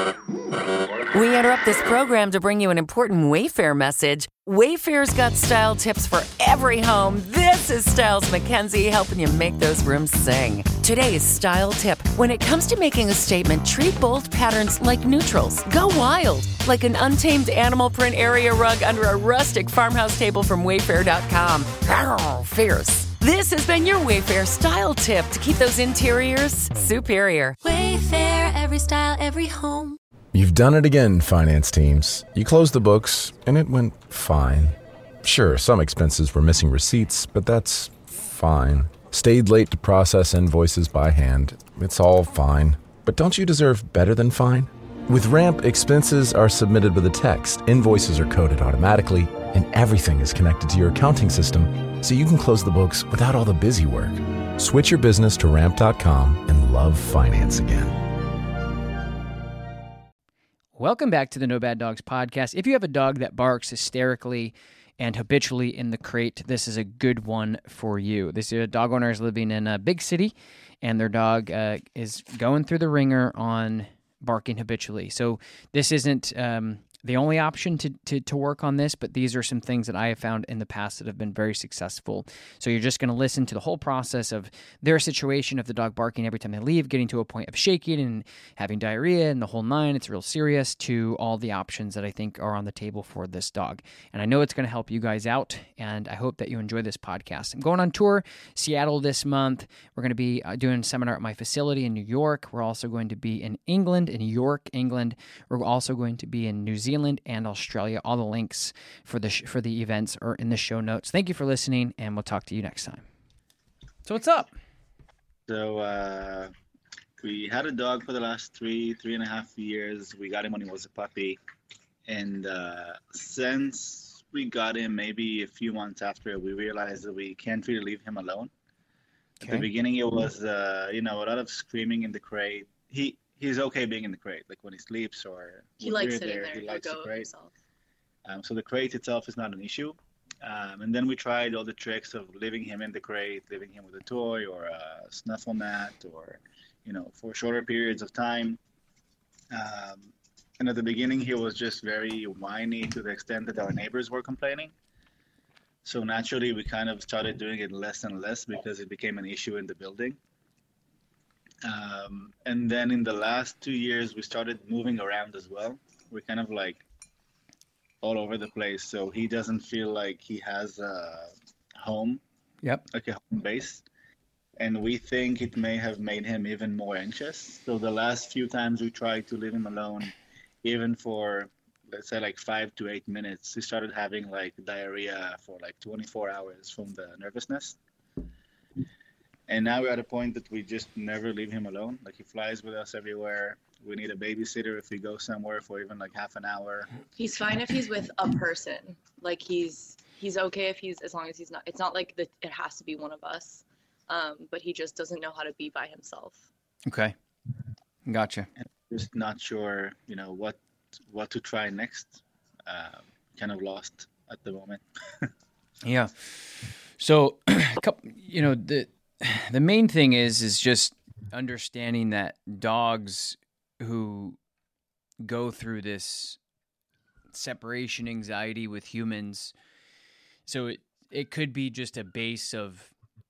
We interrupt this program to bring you an important Wayfair message. Wayfair's got style tips for every home. This is Styles McKenzie helping you make those rooms sing. Today's style tip. When it comes to making a statement, treat bold patterns like neutrals. Go wild, like an untamed animal print area rug under a rustic farmhouse table from Wayfair.com. Arr, fierce. This has been your Wayfair style tip to keep those interiors superior. Wayfair, every style, every home. You've done it again, finance teams. You closed the books, and it went fine. Sure, some expenses were missing receipts, but that's fine. Stayed late to process invoices by hand. It's all fine. But don't you deserve better than fine? With Ramp, expenses are submitted with a text, invoices are coded automatically, and everything is connected to your accounting system, so you can close the books without all the busy work. Switch your business to Ramp.com and love finance again. Welcome back to the No Bad Dogs podcast. If you have a dog that barks hysterically and habitually in the crate, this is a good one for you. This is a dog owner is living in a big city, and their dog is going through the ringer on barking habitually. So this isn't the only option to work on this, but these are some things that I have found in the past that have been very successful. So you're just going to listen to the whole process of their situation of the dog barking every time they leave, getting to a point of shaking and having diarrhea and the whole nine. It's real serious, to all the options that I think are on the table for this dog. And I know it's going to help you guys out, and I hope that you enjoy this podcast. I'm going on tour, Seattle this month. We're going to be doing a seminar at my facility in New York. We're also going to be in England, in York, England. We're also going to be in New Zealand and Australia. All the links for the events are in the show notes. Thank you for listening, and we'll talk to you next time. So what's up? So we had a dog for the last three and a half years. We got him when he was a puppy, and since we got him, maybe a few months after, we realized that we can't really leave him alone. Okay. At the beginning, it was a lot of screaming in the crate. He's okay being in the crate, like when he sleeps or he likes sitting there. He likes the crate. Himself. So the crate itself is not an issue. And then we tried all the tricks of leaving him in the crate, leaving him with a toy or a snuffle mat, or for shorter periods of time. And at the beginning, he was just very whiny to the extent that our neighbors were complaining. So naturally, we kind of started doing it less and less because it became an issue in the building. And then in the last 2 years, we started moving around as well. We're kind of like all over the place. So he doesn't feel like he has a home, like a home base. And we think it may have made him even more anxious. So the last few times we tried to leave him alone, even for, let's say, like 5 to 8 minutes, he started having like diarrhea for like 24 hours from the nervousness. And now we're at a point that we just never leave him alone. Like, he flies with us everywhere. We need a babysitter if we go somewhere for even like half an hour. He's fine if he's with a person. Like, he's okay if as long as he's not. It's not like it has to be one of us. But he just doesn't know how to be by himself. Okay, gotcha. And just not sure, what to try next. Kind of lost at the moment. Yeah. So, the main thing is just understanding that dogs who go through this separation anxiety with humans, so it could be just a base of,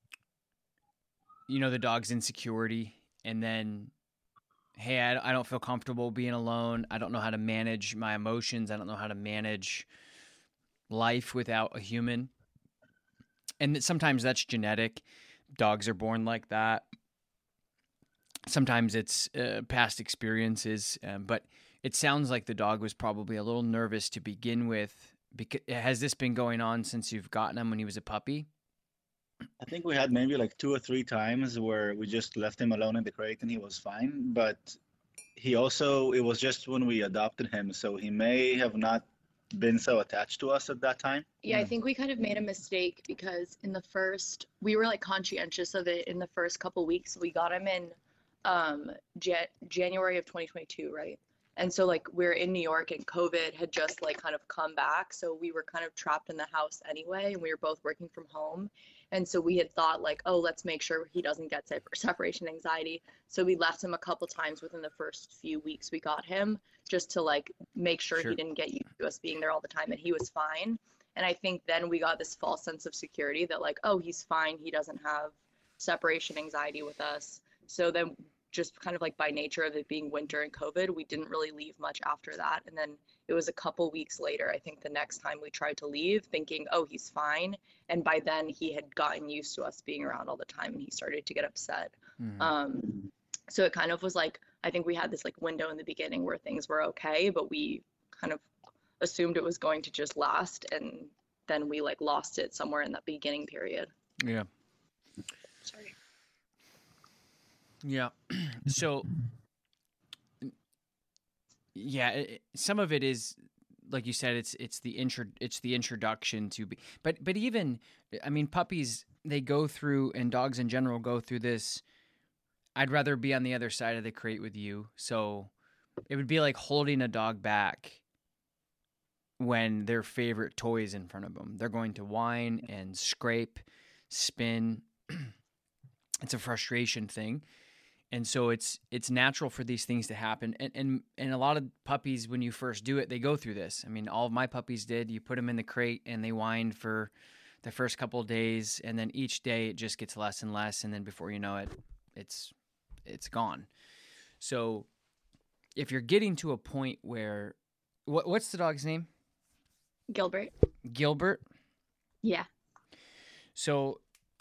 the dog's insecurity, and then, hey, I don't feel comfortable being alone. I don't know how to manage my emotions. I don't know how to manage life without a human. And sometimes that's genetic. Dogs are born like that. Sometimes it's past experiences, but it sounds like the dog was probably a little nervous to begin with. Has this been going on since you've gotten him when he was a puppy? I think we had maybe like 2 or 3 times where we just left him alone in the crate and he was fine. But it was just when we adopted him, so he may have not been so attached to us at that time. Yeah, I think we kind of made a mistake because we were like conscientious of it in the first couple weeks. We got him in January of 2022, right? And so like we're in New York and COVID had just like kind of come back. So we were kind of trapped in the house anyway, and we were both working from home. And so we had thought like, oh, let's make sure he doesn't get separation anxiety. So we left him a couple times within the first few weeks we got him, just to like make sure he didn't get used to us being there all the time, and he was fine. And I think then we got this false sense of security that like, oh, he's fine, he doesn't have separation anxiety with us. So then just kind of like by nature of it being winter and COVID, we didn't really leave much after that. And then it was a couple weeks later, I think the next time we tried to leave, thinking, oh, he's fine. And by then he had gotten used to us being around all the time, and he started to get upset. So it kind of was like, I think we had this like window in the beginning where things were okay, but we kind of assumed it was going to just last, and then we like lost it somewhere in that beginning period. Yeah. Sorry. Yeah. So, yeah, some of it is, like you said, it's the introduction to be, but even, I mean, puppies, they go through, and dogs in general go through this. I'd rather be on the other side of the crate with you. So it would be like holding a dog back when their favorite toy is in front of them. They're going to whine and scrape, spin. It's a frustration thing. And so it's natural for these things to happen. And a lot of puppies, when you first do it, they go through this. I mean, all of my puppies did. You put them in the crate and they whine for the first couple of days, and then each day it just gets less and less, and then before you know it, it's gone. So if you're getting to a point where what's the dog's name? Gilbert. Gilbert? Yeah. So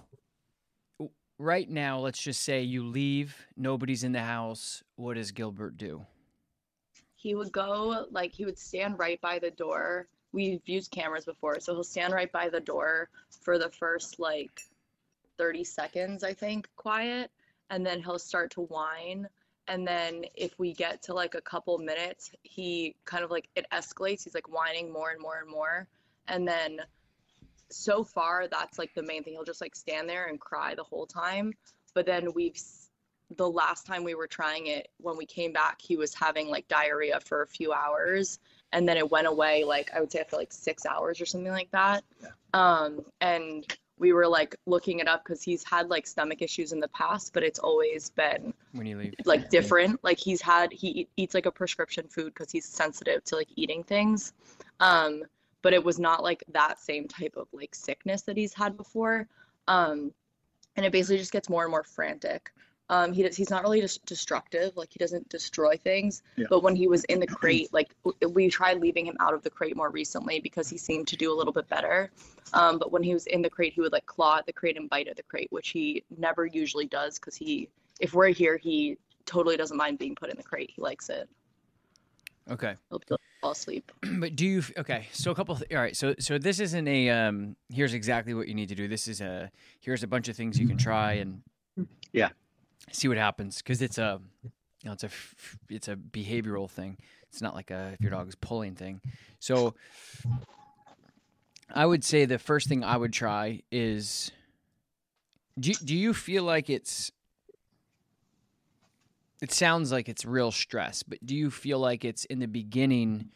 right now, let's just say you leave, nobody's in the house. What does Gilbert do? He would go, like, he would stand right by the door. We've used cameras before, so he'll stand right by the door for the first, like, 30 seconds, I think, quiet, and then he'll start to whine. And then if we get to, like, a couple minutes, he kind of, like, it escalates. He's, like, whining more and more and more. And then so far, that's, like, the main thing. He'll just, like, stand there and cry the whole time. But then the last time we were trying it, when we came back, he was having, like, diarrhea for a few hours. And then it went away, like, I would say after, like, 6 hours or something like that. Yeah. And we were, like, looking it up because he's had, like, stomach issues in the past, but it's always been when you leave, like, different. Like, he eats, like, a prescription food because he's sensitive to, like, eating things. But it was not, like, that same type of, like, sickness that he's had before. And it basically just gets more and more frantic. He's not really destructive, like, he doesn't destroy things. Yeah. But when he was in the crate, like, we tried leaving him out of the crate more recently because he seemed to do a little bit better. But when he was in the crate, he would, like, claw at the crate and bite at the crate, which he never usually does because if we're here, he totally doesn't mind being put in the crate. He likes it. Okay. He'll fall asleep. But do you? Okay. So all right. So this isn't a. Here's exactly what you need to do. This is here's a bunch of things you can try and. Yeah. See what happens, because it's a behavioral thing. It's not like if your dog is pulling thing. So I would say the first thing I would try is. Do you feel like it's? It sounds like it's real stress, but do you feel like it's in the beginning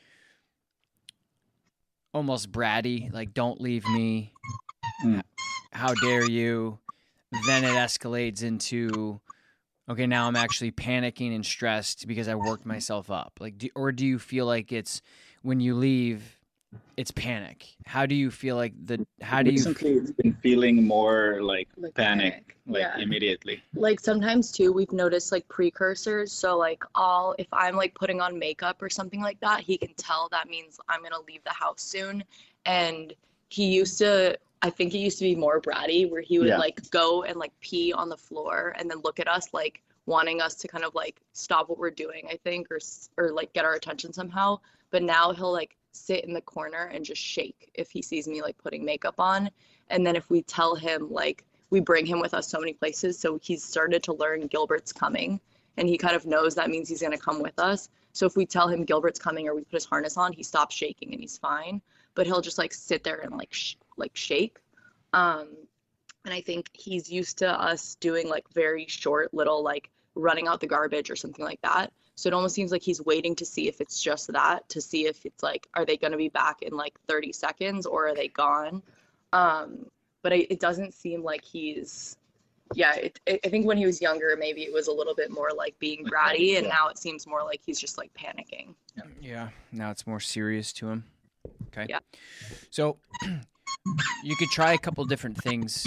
almost bratty, like, don't leave me, how dare you? Then it escalates into, okay, now I'm actually panicking and stressed because I worked myself up. Like, do you feel like it's when you leave, it's panic? How do you feel like Recently it's been feeling more like panic, like yeah. Immediately. Like sometimes too, we've noticed like precursors. So like if I'm like putting on makeup or something like that, he can tell that means I'm going to leave the house soon. And I think he used to be more bratty, where he would like go and like pee on the floor and then look at us like wanting us to kind of like stop what we're doing, I think, or like get our attention somehow. But now he'll like sit in the corner and just shake if he sees me like putting makeup on. And then if we tell him, like, we bring him with us so many places, so he's started to learn Gilbert's coming, and he kind of knows that means he's going to come with us. So if we tell him Gilbert's coming or we put his harness on, he stops shaking and he's fine. But he'll just like sit there and like shake. And I think he's used to us doing like very short little like running out the garbage or something like that. So it almost seems like he's waiting to see if it's just that, to see if it's like, are they going to be back in like 30 seconds or are they gone? but it doesn't seem like he's, yeah, I think when he was younger, maybe it was a little bit more like being bratty, and now it seems more like he's just like panicking. Yeah, now it's more serious to him. Okay. Yeah. So you could try a couple different things.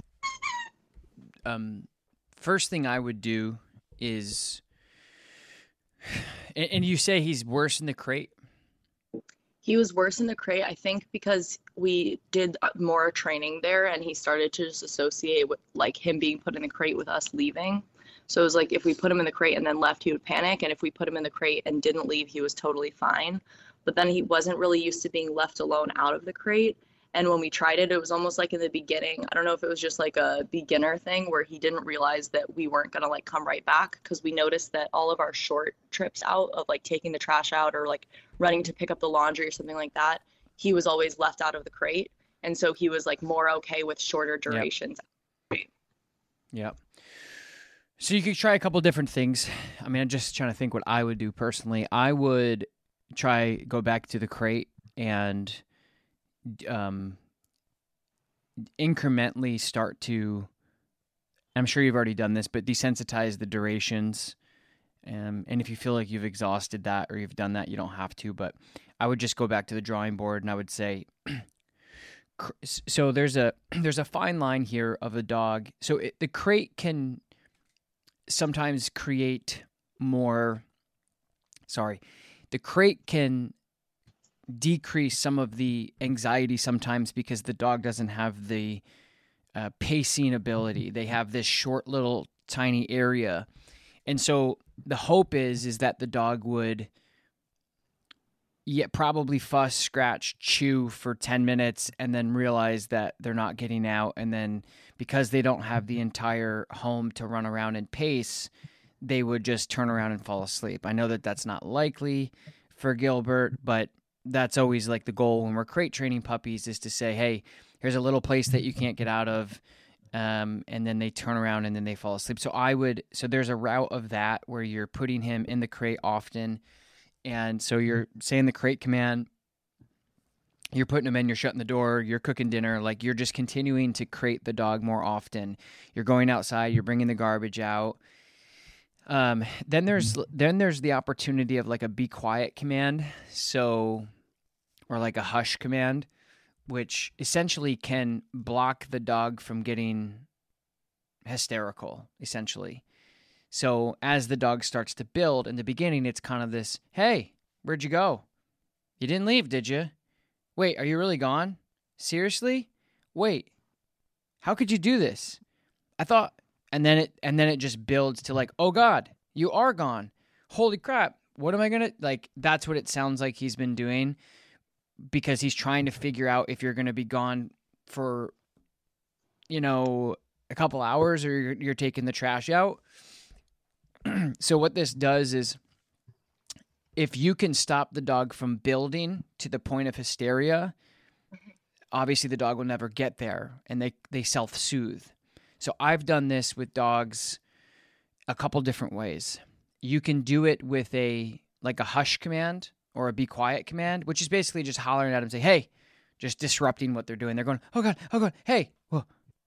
First thing I would do is, and you say he's worse in the crate? He was worse in the crate, I think, because we did more training there, and he started to just associate with like him being put in the crate with us leaving. So it was like if we put him in the crate and then left, he would panic, and if we put him in the crate and didn't leave, he was totally fine. But then he wasn't really used to being left alone out of the crate. And when we tried it, it was almost like in the beginning, I don't know if it was just like a beginner thing where he didn't realize that we weren't going to like come right back, because we noticed that all of our short trips out of like taking the trash out or like running to pick up the laundry or something like that, he was always left out of the crate. And so he was like more okay with shorter durations. Yep. So you could try a couple different things. I mean, I'm just trying to think what I would do personally. I would go back to the crate and incrementally start to, I'm sure you've already done this, but desensitize the durations. And if you feel like you've exhausted that or you've done that, you don't have to, but I would just go back to the drawing board and I would say, so there's a fine line here of a dog. So the crate can sometimes create more, the crate can decrease some of the anxiety sometimes because the dog doesn't have the pacing ability. They have this short little tiny area. And so the hope is that the dog would probably fuss, scratch, chew for 10 minutes and then realize that they're not getting out. And then because they don't have the entire home to run around and pace, they would just turn around and fall asleep. I know that that's not likely for Gilbert, but that's always like the goal when we're crate training puppies, is to say, hey, here's a little place that you can't get out of. And then they turn around and then they fall asleep. So there's a route of that where you're putting him in the crate often. And so you're saying the crate command, you're putting him in, you're shutting the door, you're cooking dinner, like you're just continuing to crate the dog more often. You're going outside, you're bringing the garbage out. Then there's the opportunity of like a be quiet command. Or like a hush command, which essentially can block the dog from getting hysterical, essentially. So as the dog starts to build, in the beginning, it's kind of this, hey, where'd you go? You didn't leave, did you? Wait, are you really gone? Seriously? Wait, how could you do this? I thought, and then it just builds to like, oh God, you are gone. Holy crap. What am I going to, like, that's what it sounds like he's been doing, because he's trying to figure out if you're going to be gone for, a couple hours or you're taking the trash out. So what this does is, if you can stop the dog from building to the point of hysteria, obviously the dog will never get there, and they self-soothe. So I've done this with dogs a couple different ways. You can do it with a hush command or a be quiet command, which is basically just hollering at them, say, hey, just disrupting what they're doing. They're going, oh God, hey. Whoa.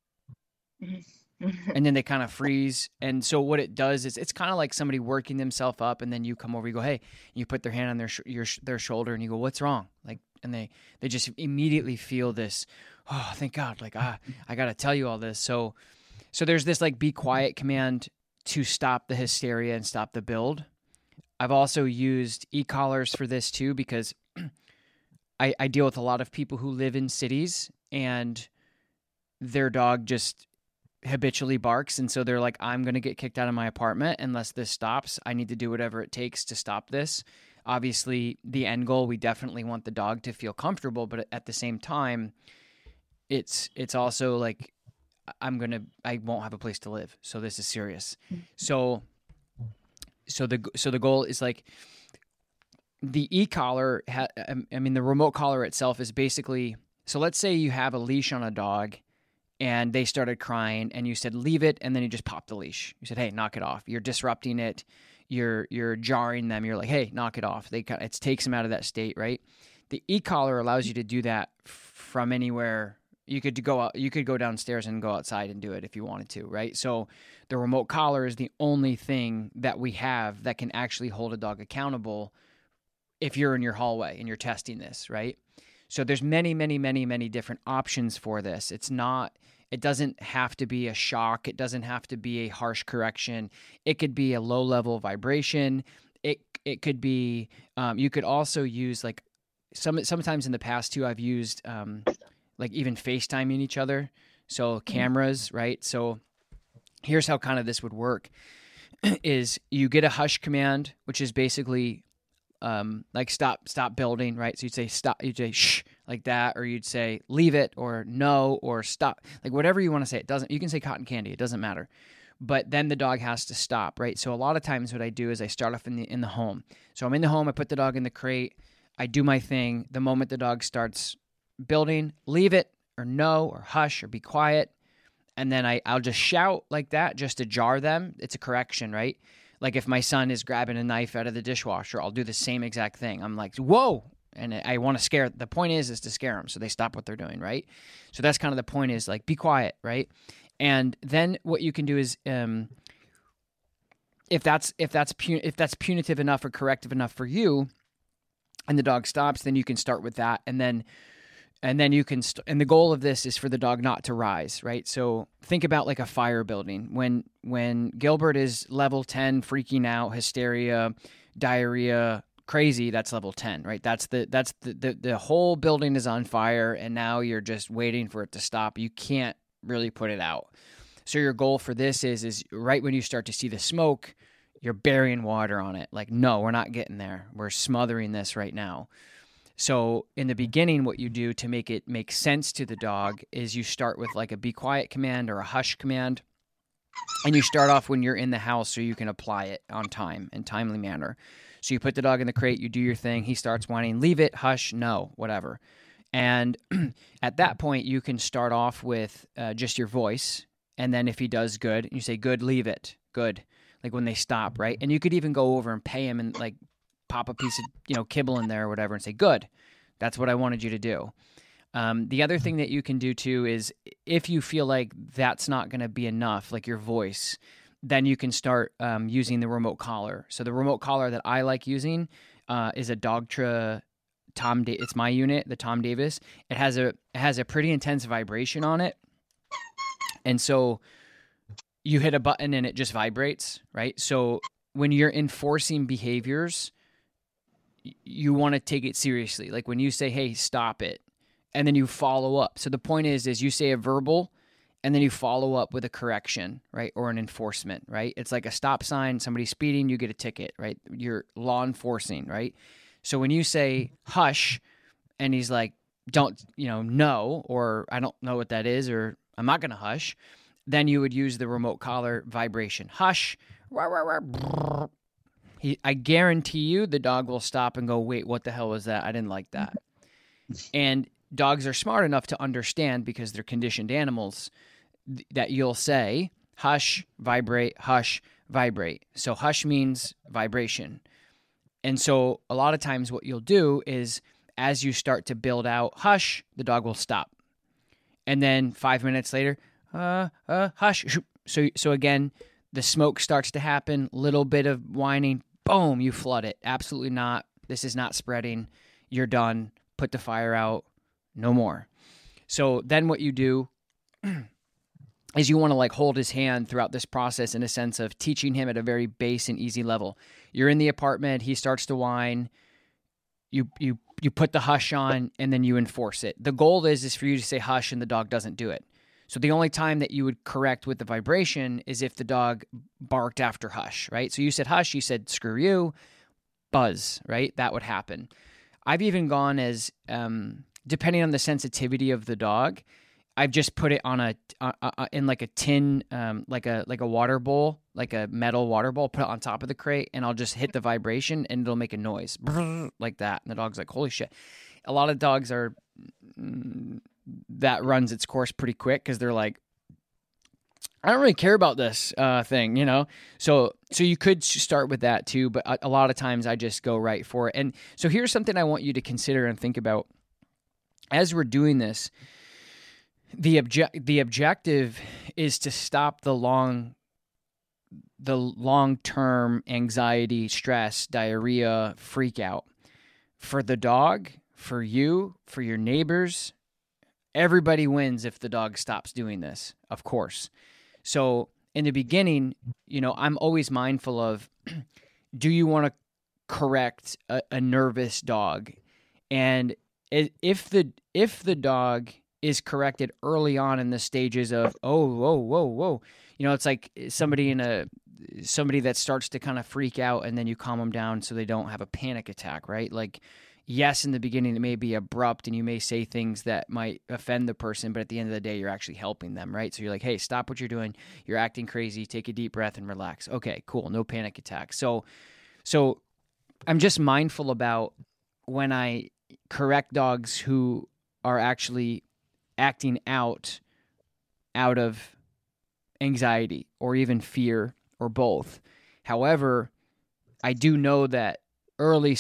And then they kind of freeze. And so what it does is, it's kind of like somebody working themselves up, and then you come over, you go, hey, you put their hand on their shoulder, and you go, what's wrong? Like, and they just immediately feel this, oh, thank God, like, I got to tell you all this. So there's this like be quiet command to stop the hysteria and stop the build. I've also used e-collars for this too, because I deal with a lot of people who live in cities and their dog just habitually barks. And so they're like, I'm going to get kicked out of my apartment unless this stops. I need to do whatever it takes to stop this. Obviously, the end goal, we definitely want the dog to feel comfortable, but at the same time, it's also like, I won't have a place to live. So this is serious. So the goal is like, the e-collar, the remote collar itself is basically, so let's say you have a leash on a dog and they started crying and you said, leave it. And then you just popped the leash. You said, hey, knock it off. You're disrupting it. You're jarring them. You're like, hey, knock it off. It takes them out of that state, right? The e-collar allows you to do that from anywhere You could go out, you could go downstairs and go outside and do it if you wanted to, right? So the remote collar is the only thing that we have that can actually hold a dog accountable if you're in your hallway and you're testing this, right? So there's many, many, many, many different options for this. It doesn't have to be a shock. It doesn't have to be a harsh correction. It could be a low level vibration. It could be, you could also use like sometimes in the past too, I've used like even FaceTiming each other. So cameras, right? So here's how kind of this would work is you get a hush command, which is basically like stop building, right? So you'd say stop, you'd say shh, like that, or you'd say leave it, or no, or stop, like whatever you want to say. It doesn't, you can say cotton candy, it doesn't matter. But then the dog has to stop, right? So a lot of times what I do is I start off in the home. So I'm in the home, I put the dog in the crate, I do my thing. The moment the dog starts building, leave it, or no, or hush, or be quiet. And then I'll just shout like that just to jar them. It's a correction, right? Like if my son is grabbing a knife out of the dishwasher, I'll do the same exact thing. I'm like, whoa. And I want to scare. The point is to scare them so they stop what they're doing, right? So that's kind of the point is like, be quiet, right? And then what you can do is if that's punitive enough or corrective enough for you and the dog stops, then you can start with that. And then you can, and the goal of this is for the dog not to rise, right? So think about like a fire building. When Gilbert is level 10, freaking out, hysteria, diarrhea, crazy, that's level 10, right? That's the whole building is on fire, and now you're just waiting for it to stop. You can't really put it out. So your goal for this is right when you start to see the smoke, you're burying water on it. Like, no, we're not getting there. We're smothering this right now. So in the beginning, what you do to make it make sense to the dog is you start with like a be quiet command or a hush command. And you start off when you're in the house so you can apply it on time in timely manner. So you put the dog in the crate, you do your thing. He starts whining, leave it, hush, no, whatever. And at that point, you can start off with just your voice. And then if he does good, you say, good, leave it, good. Like when they stop, right? And you could even go over and pay him and like pop a piece of, kibble in there or whatever and say, good, that's what I wanted you to do. The other thing that you can do too is if you feel like that's not going to be enough, like your voice, then you can start using the remote collar. So the remote collar that I like using is a Dogtra it's my unit, the Tom Davis. It has a pretty intense vibration on it. And so you hit a button and it just vibrates, right? So when you're enforcing behaviors, you want to take it seriously. Like when you say, hey, stop it, and then you follow up. So the point is you say a verbal and then you follow up with a correction, right? Or an enforcement, right? It's like a stop sign, somebody's speeding, you get a ticket, right? You're law enforcing, right? So when you say hush and he's like, don't, no, or I don't know what that is, or I'm not going to hush, then you would use the remote collar vibration. Hush. I guarantee you the dog will stop and go, wait, what the hell was that? I didn't like that. And dogs are smart enough to understand, because they're conditioned animals, that you'll say hush, vibrate, hush, vibrate. So hush means vibration. And so a lot of times what you'll do is as you start to build out hush, the dog will stop. And then 5 minutes later, hush. So again, the smoke starts to happen, little bit of whining, boom, you flood it. Absolutely not. This is not spreading. You're done. Put the fire out. No more. So then what you do is you want to like hold his hand throughout this process in a sense of teaching him at a very base and easy level. You're in the apartment, he starts to whine, you put the hush on, and then you enforce it. The goal is for you to say hush and the dog doesn't do it. So the only time that you would correct with the vibration is if the dog barked after hush, right? So you said hush, you said screw you, buzz, right? That would happen. I've even gone as, depending on the sensitivity of the dog, I've just put it on in like a tin, like a water bowl, like a metal water bowl, put it on top of the crate, and I'll just hit the vibration and it'll make a noise like that. And the dog's like, holy shit. A lot of dogs are, that runs its course pretty quick because they're like, I don't really care about this thing, So you could start with that too, but a lot of times I just go right for it. And so here's something I want you to consider and think about as we're doing this. the objective is to stop the long-term anxiety, stress, diarrhea, freak out for the dog, for you, for your neighbors. Everybody wins if the dog stops doing this, of course. So in the beginning, I'm always mindful of, do you want to correct a nervous dog? And if the dog is corrected early on in the stages of, whoa, it's like somebody that starts to kind of freak out, and then you calm them down so they don't have a panic attack, right? Like, yes, in the beginning it may be abrupt and you may say things that might offend the person, but at the end of the day, you're actually helping them, right? So you're like, hey, stop what you're doing. You're acting crazy. Take a deep breath and relax. Okay, cool. No panic attack. So I'm just mindful about when I correct dogs who are actually acting out of anxiety or even fear or both. However, I do know that early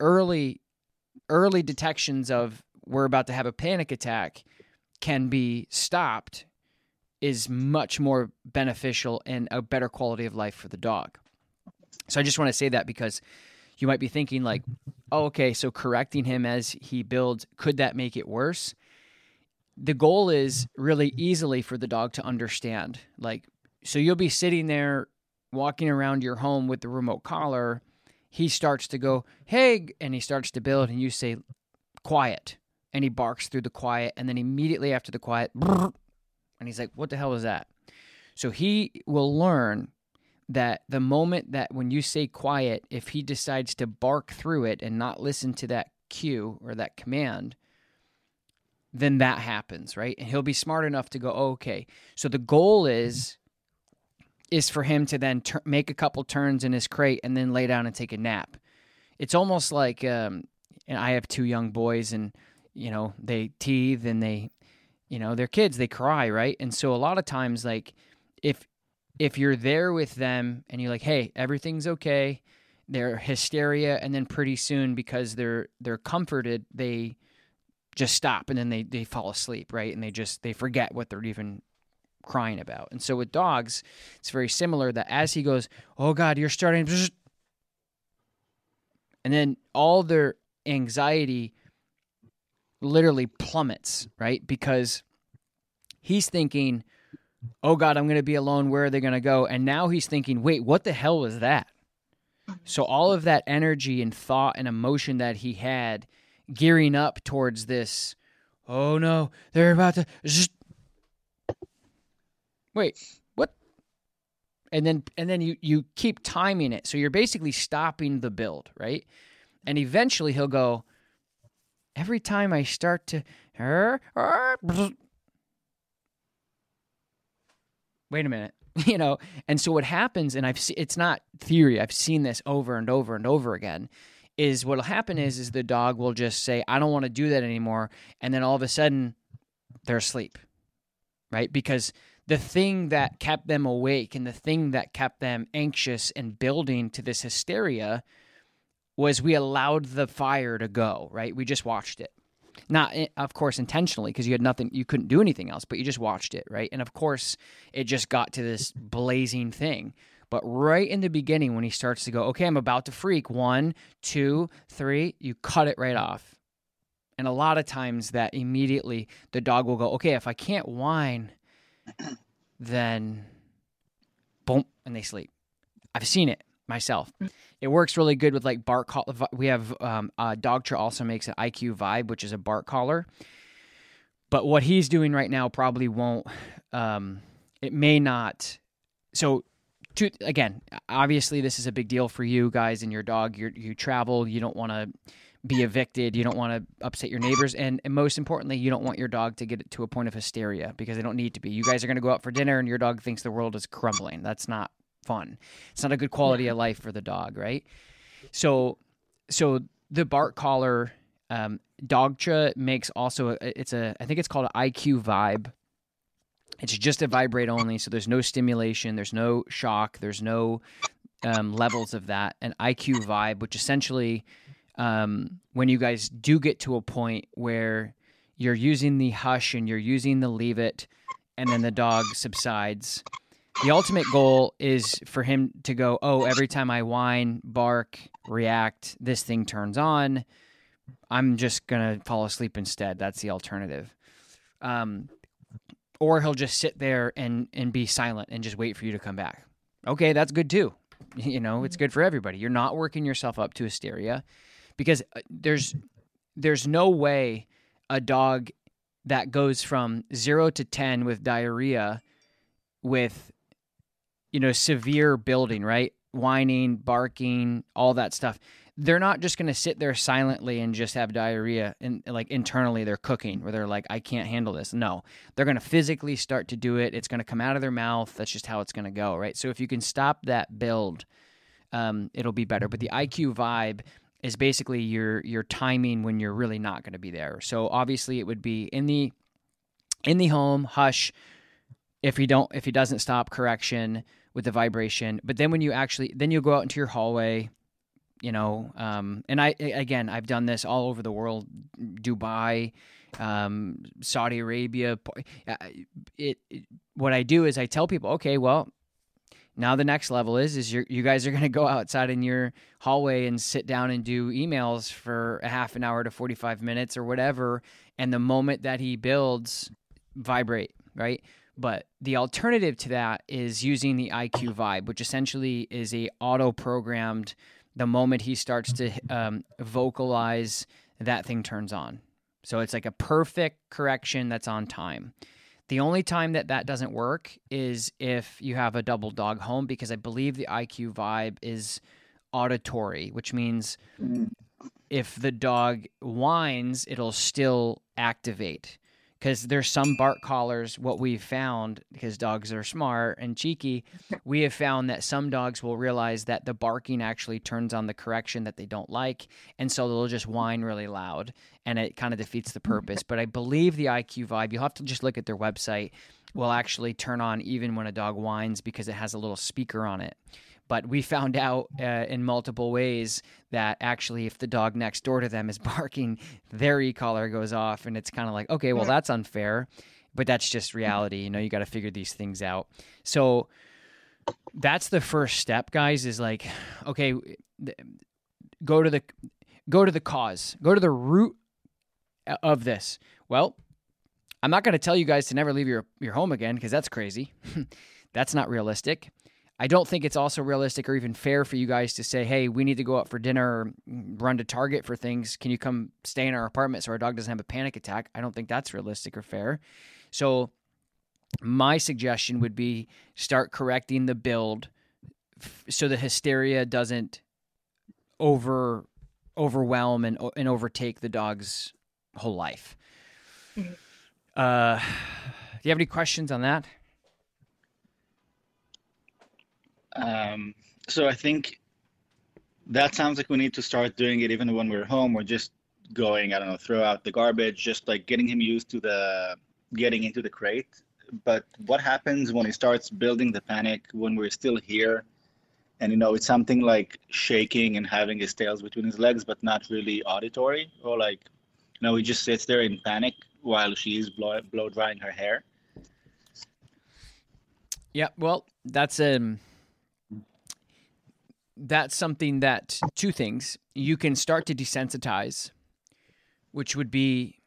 detections of we're about to have a panic attack can be stopped is much more beneficial and a better quality of life for the dog. So I just want to say that because you might be thinking like, oh, okay, so correcting him as he builds, could that make it worse? The goal is really easily for the dog to understand. Like, so you'll be sitting there walking around your home with the remote collar. He starts to go, hey, and he starts to build, and you say, quiet. And he barks through the quiet, and then immediately after the quiet, and he's like, what the hell is that? So he will learn that the moment that when you say quiet, if he decides to bark through it and not listen to that cue or that command, then that happens, right? And he'll be smart enough to go, oh, okay. So the goal is for him to then make a couple turns in his crate and then lay down and take a nap. It's almost like, and I have 2 young boys, and they teethe and they're kids, they cry, right? And so a lot of times, like if you're there with them and you're like, hey, everything's okay, they're hysteria, and then pretty soon, because they're comforted, they just stop and then they fall asleep, right? And they forget what they're even crying about. And so with dogs, it's very similar, that as he goes, oh God, you're starting, and then all their anxiety literally plummets, right? Because he's thinking, oh God, I'm going to be alone. Where are they going to go? And now he's thinking, wait, what the hell was that? So all of that energy and thought and emotion that he had gearing up towards this, oh no, they're about to, wait, what? And then you keep timing it. So you're basically stopping the build, right? And eventually he'll go, every time I start to, wait a minute, and so what happens, and it's not theory, I've seen this over and over and over again, is what'll happen is the dog will just say, I don't want to do that anymore, and then all of a sudden they're asleep, right? Because the thing that kept them awake and the thing that kept them anxious and building to this hysteria was we allowed the fire to go, right? We just watched it. Not, of course, intentionally, because you had nothing, you couldn't do anything else, but you just watched it, right? And of course, it just got to this blazing thing. But right in the beginning, when he starts to go, okay, I'm about to freak, 1, 2, 3, you cut it right off. And a lot of times that immediately the dog will go, okay, if I can't whine, then boom, and they sleep. I've seen it myself. It works really good with like bark collar. We have Dogtra also makes an IQ Vibe, which is a bark collar. But what he's doing right now probably won't. It may not. So, again, obviously this is a big deal for you guys and your dog. You travel. You don't want to be evicted. You don't want to upset your neighbors, and most importantly, you don't want your dog to get to a point of hysteria, because they don't need to be. You guys are going to go out for dinner, and your dog thinks the world is crumbling. That's not fun. It's not a good quality of life for the dog, right? So the bark collar, Dogtra makes also, I think it's called an IQ Vibe. It's just a vibrate only, so there's no stimulation, there's no shock, there's no levels of that. An IQ Vibe, which essentially, when you guys do get to a point where you're using the hush and you're using the leave it, and then the dog subsides. The ultimate goal is for him to go, oh, every time I whine, bark, react, this thing turns on. I'm just going to fall asleep instead. That's the alternative. Or he'll just sit there and be silent and just wait for you to come back. Okay, that's good too. You know, it's good for everybody. You're not working yourself up to hysteria, because there's no way a dog that goes from 0 to 10 with diarrhea with, you know, severe building, right? Whining, barking, all that stuff. They're not just going to sit there silently and just have diarrhea and like internally they're cooking where they're like, I can't handle this. No, they're going to physically start to do it. It's going to come out of their mouth. That's just how it's going to go, right? So if you can stop that build, it'll be better. But the IQ Vibe is basically your timing when you're really not going to be there. So obviously it would be in the home, hush. If he doesn't stop, correction with the vibration. But then when you then you'll go out into your hallway, you know, and I've done this all over the world, Dubai, Saudi Arabia. What I do is I tell people, okay, well, now the next level is you guys are going to go outside in your hallway and sit down and do emails for a half an hour to 45 minutes or whatever. And the moment that he builds, vibrate, right? But the alternative to that is using the IQ Vibe, which essentially is a auto-programmed, the moment he starts to vocalize, that thing turns on. So it's like a perfect correction that's on time. The only time that doesn't work is if you have a double dog home, because I believe the IQ Vibe is auditory, which means if the dog whines, it'll still activate. Because there's some bark collars, what we've found, because dogs are smart and cheeky, we have found that some dogs will realize that the barking actually turns on the correction that they don't like, and so they'll just whine really loud, and it kind of defeats the purpose. But I believe the IQ Vibe, you'll have to just look at their website, will actually turn on even when a dog whines because it has a little speaker on it. But we found out in multiple ways that actually if the dog next door to them is barking, their e-collar goes off, and it's kind of like, okay, well, that's unfair, but that's just reality. You know, you got to figure these things out. So that's the first step, guys, is like, okay, go to the cause, go to the root of this. Well, I'm not going to tell you guys to never leave your home again, because that's crazy. That's not realistic. I don't think it's also realistic or even fair for you guys to say, hey, we need to go out for dinner or run to Target for things. Can you come stay in our apartment so our dog doesn't have a panic attack? I don't think that's realistic or fair. So my suggestion would be start correcting the build so the hysteria doesn't overwhelm and overtake the dog's whole life. Do you have any questions on that? So I think that sounds like we need to start doing it even when we're home, or just going, I don't know, throw out the garbage, just like getting him used to getting into the crate. But what happens when he starts building the panic when we're still here? And, you know, it's something like shaking and having his tails between his legs, but not really auditory, or like, you know, he just sits there in panic while she's blow drying her hair. Yeah, well, that's something that, two things. You can start to desensitize, which would be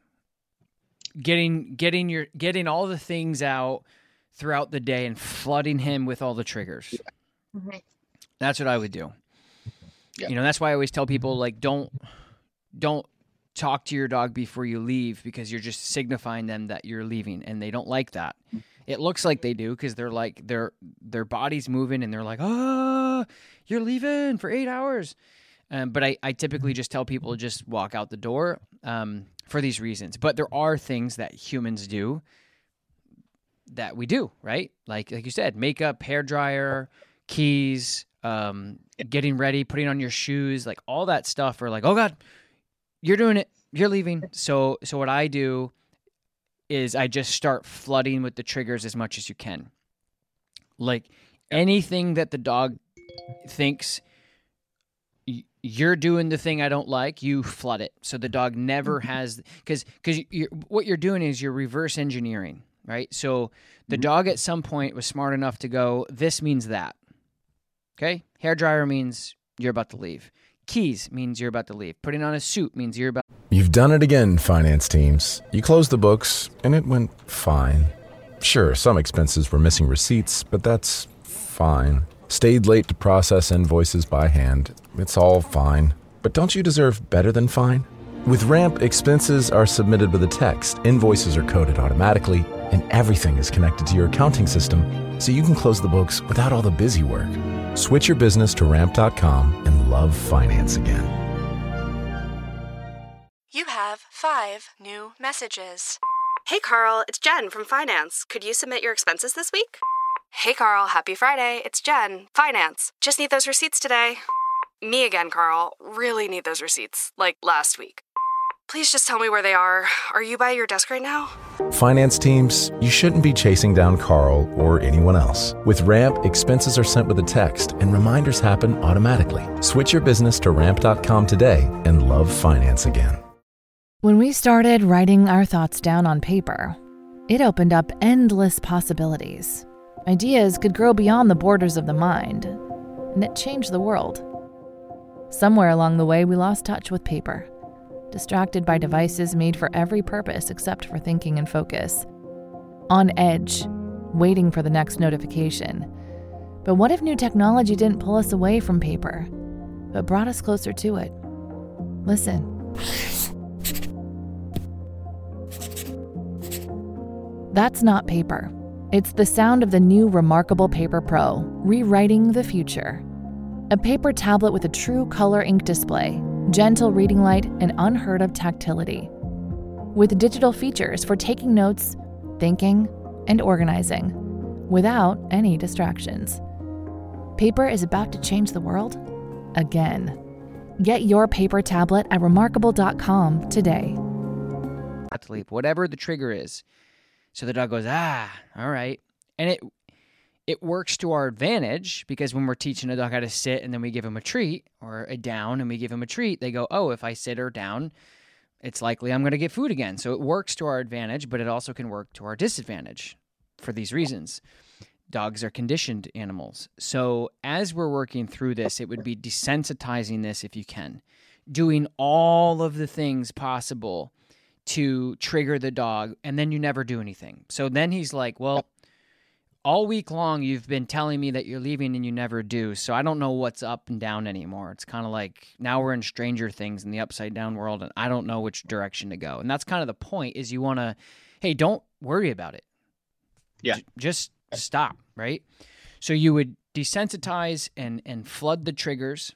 getting all the things out throughout the day and flooding him with all the triggers. Mm-hmm. That's what I would do. Yeah. You know, that's why I always tell people, like, don't talk to your dog before you leave, because you're just signifying them that you're leaving, and they don't like that. It looks like they do, because they're like, their body's moving and they're like, oh, you're leaving for 8 hours. But I typically just tell people to just walk out the door for these reasons. But there are things that humans do that we do, right? Like you said, makeup, hairdryer, keys, getting ready, putting on your shoes, like all that stuff. We're like, oh God, you're doing it. You're leaving. So what I do is I just start flooding with the triggers as much as you can. Like anything that the dog thinks you're doing the thing I don't like, you flood it. So the dog never has, because what you're doing is you're reverse engineering, right? So the dog at some point was smart enough to go, this means that. Okay? Hairdryer means you're about to leave. Keys means you're about to leave. Putting on a suit means you're about. You've done it again, finance teams. You closed the books, and it went fine. Sure, some expenses were missing receipts, but that's fine. Stayed late to process invoices by hand. It's all fine. But don't you deserve better than fine? With Ramp, expenses are submitted with a text, invoices are coded automatically, and everything is connected to your accounting system, so you can close the books without all the busy work. Switch your business to Ramp.com and love finance again. You have 5 new messages. Hey Carl, it's Jen from Finance. Could you submit your expenses this week? Hey Carl, happy Friday. It's Jen, Finance. Just need those receipts today. Me again, Carl. Really need those receipts, like last week. Please just tell me where they are. Are you by your desk right now? Finance teams, you shouldn't be chasing down Carl or anyone else. With Ramp, expenses are sent with a text and reminders happen automatically. Switch your business to Ramp.com today and love finance again. When we started writing our thoughts down on paper, it opened up endless possibilities. Ideas could grow beyond the borders of the mind, and it changed the world. Somewhere along the way, we lost touch with paper, distracted by devices made for every purpose except for thinking and focus. On edge, waiting for the next notification. But what if new technology didn't pull us away from paper, but brought us closer to it? Listen. That's not paper. It's the sound of the new Remarkable Paper Pro, rewriting the future. A paper tablet with a true color ink display, gentle reading light, and unheard of tactility. With digital features for taking notes, thinking, and organizing, without any distractions. Paper is about to change the world again. Get your paper tablet at remarkable.com today. Whatever the trigger is. So the dog goes, all right. And it works to our advantage because when we're teaching a dog how to sit and then we give him a treat or a down and we give him a treat, they go, oh, if I sit or down, it's likely I'm going to get food again. So it works to our advantage, but it also can work to our disadvantage for these reasons. Dogs are conditioned animals. So as we're working through this, it would be desensitizing this if you can, doing all of the things possible to trigger the dog, and then you never do anything. So then he's like, well, all week long you've been telling me that you're leaving and you never do, so I don't know what's up and down anymore. It's kind of like now we're in Stranger Things in the upside down world, and I don't know which direction to go. And that's kind of the point, is you want to, hey, don't worry about it. Yeah. Just stop, right? So you would desensitize and flood the triggers.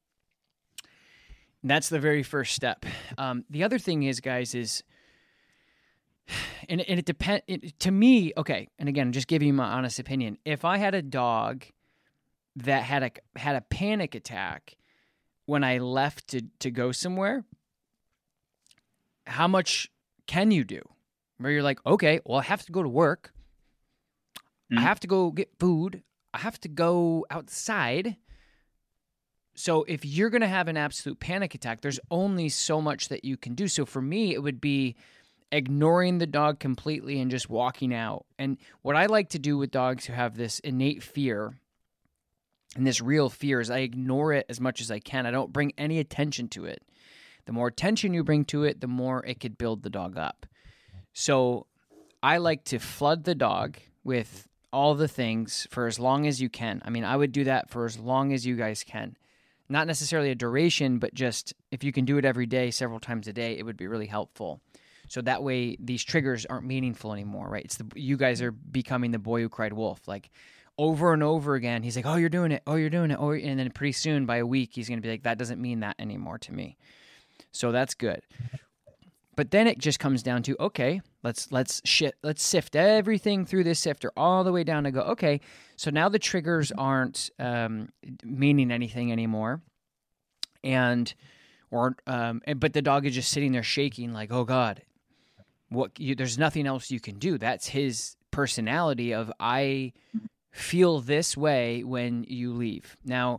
That's the very first step. The other thing is, guys, is, and it depends, to me, okay, and again, just giving you my honest opinion, if I had a dog that had a panic attack when I left to go somewhere, how much can you do? Where you're like, okay, well, I have to go to work. I have to go get food. I have to go outside. So if you're going to have an absolute panic attack, there's only so much that you can do. So for me, it would be ignoring the dog completely and just walking out. And what I like to do with dogs who have this innate fear and this real fear is I ignore it as much as I can. I don't bring any attention to it. The more attention you bring to it, the more it could build the dog up. So I like to flood the dog with all the things for as long as you can. I mean, I would do that for as long as you guys can. Not necessarily a duration, but just if you can do it every day, several times a day, it would be really helpful. So that way these triggers aren't meaningful anymore, right? You guys are becoming the boy who cried wolf. Like over and over again, he's like, oh, you're doing it. Oh, you're doing it. Oh, and then pretty soon by a week, he's going to be like, that doesn't mean that anymore to me. So that's good. But then it just comes down to, okay, let's sift everything through this sifter all the way down to go, okay, so now the triggers aren't meaning anything anymore. But the dog is just sitting there shaking like, oh God, there's nothing else you can do. That's his personality of, I feel this way when you leave. Now,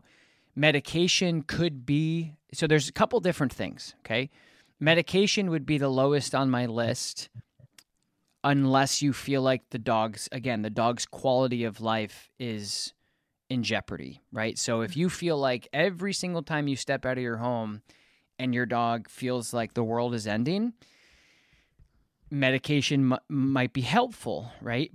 Medication could be, so there's a couple different things, okay? Medication would be the lowest on my list unless you feel like the dog's quality of life is in jeopardy, right? So if you feel like every single time you step out of your home and your dog feels like the world is ending, medication might be helpful, right?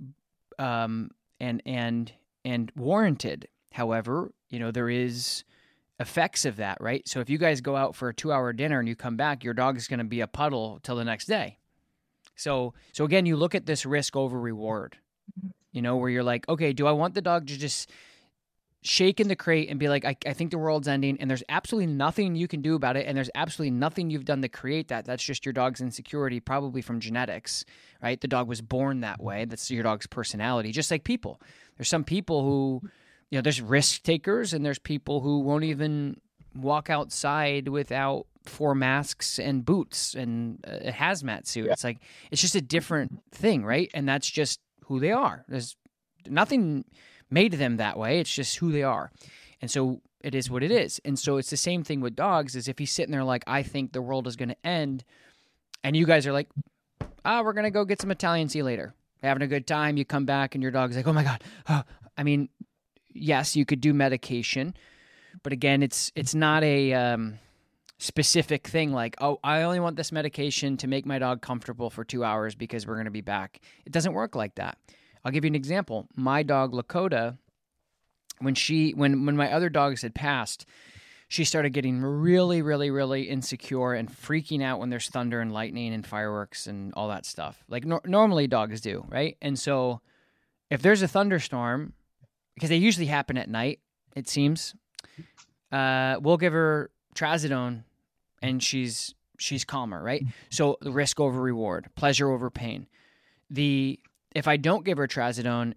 And warranted. However, there is effects of that, right? So if you guys go out for a 2-hour dinner and you come back, your dog is going to be a puddle till the next day. So again, you look at this risk over reward, where you're like, okay, do I want the dog to just shake in the crate and be like, I think the world's ending, and there's absolutely nothing you can do about it, and there's absolutely nothing you've done to create that. That's just your dog's insecurity, probably from genetics, right? The dog was born that way. That's your dog's personality. Just like people. There's some people who, there's risk takers, and there's people who won't even walk outside without 4 masks and boots and a hazmat suit. Yeah. It's just a different thing, right? And that's just who they are. There's nothing made them that way. It's just who they are. And so it is what it is. And so it's the same thing with dogs, is if he's sitting there like, I think the world is going to end, and you guys are like, we're going to go get some Italian, see you later. Having a good time, you come back and your dog's like, oh my God. I mean, yes, you could do medication, but again, it's not a specific thing like, oh, I only want this medication to make my dog comfortable for 2 hours because we're going to be back. It doesn't work like that. I'll give you an example. My dog, Lakota, when my other dogs had passed, she started getting really, really, really insecure and freaking out when there's thunder and lightning and fireworks and all that stuff. Like normally dogs do, right? And so if there's a thunderstorm, because they usually happen at night, it seems, we'll give her trazodone and she's calmer, right? So the risk over reward, pleasure over pain. If I don't give her trazodone,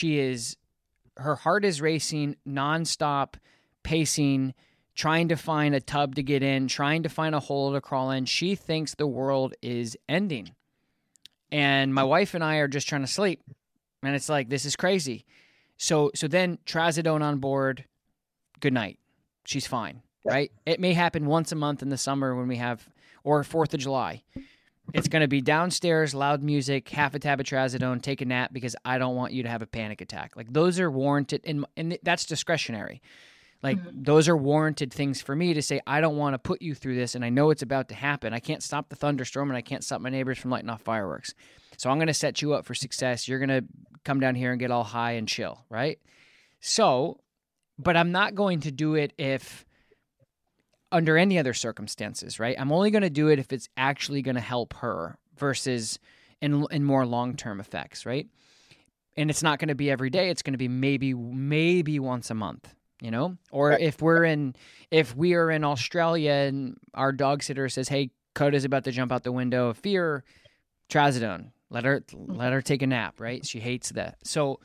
her heart is racing nonstop, pacing, trying to find a tub to get in, trying to find a hole to crawl in. She thinks the world is ending. And my wife and I are just trying to sleep. And it's like, this is crazy. So then trazodone on board, good night. She's fine, right? It may happen once a month in the summer when we have, or 4th of July. It's going to be downstairs, loud music, half a tab of trazodone, take a nap because I don't want you to have a panic attack. Like those are warranted, and that's discretionary. Like those are warranted things for me to say, I don't want to put you through this, and I know it's about to happen. I can't stop the thunderstorm, and I can't stop my neighbors from lighting off fireworks. So I'm going to set you up for success. You're going to come down here and get all high and chill, right? So, but I'm not going to do it if under any other circumstances, right? I'm only going to do it if it's actually going to help her versus in more long-term effects, right? And it's not going to be every day. It's going to be maybe once a month, Or if we are in Australia and our dog sitter says, hey, Coda's about to jump out the window of fear, trazodone. Let her take a nap, right? She hates that. So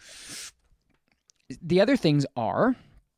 the other things are,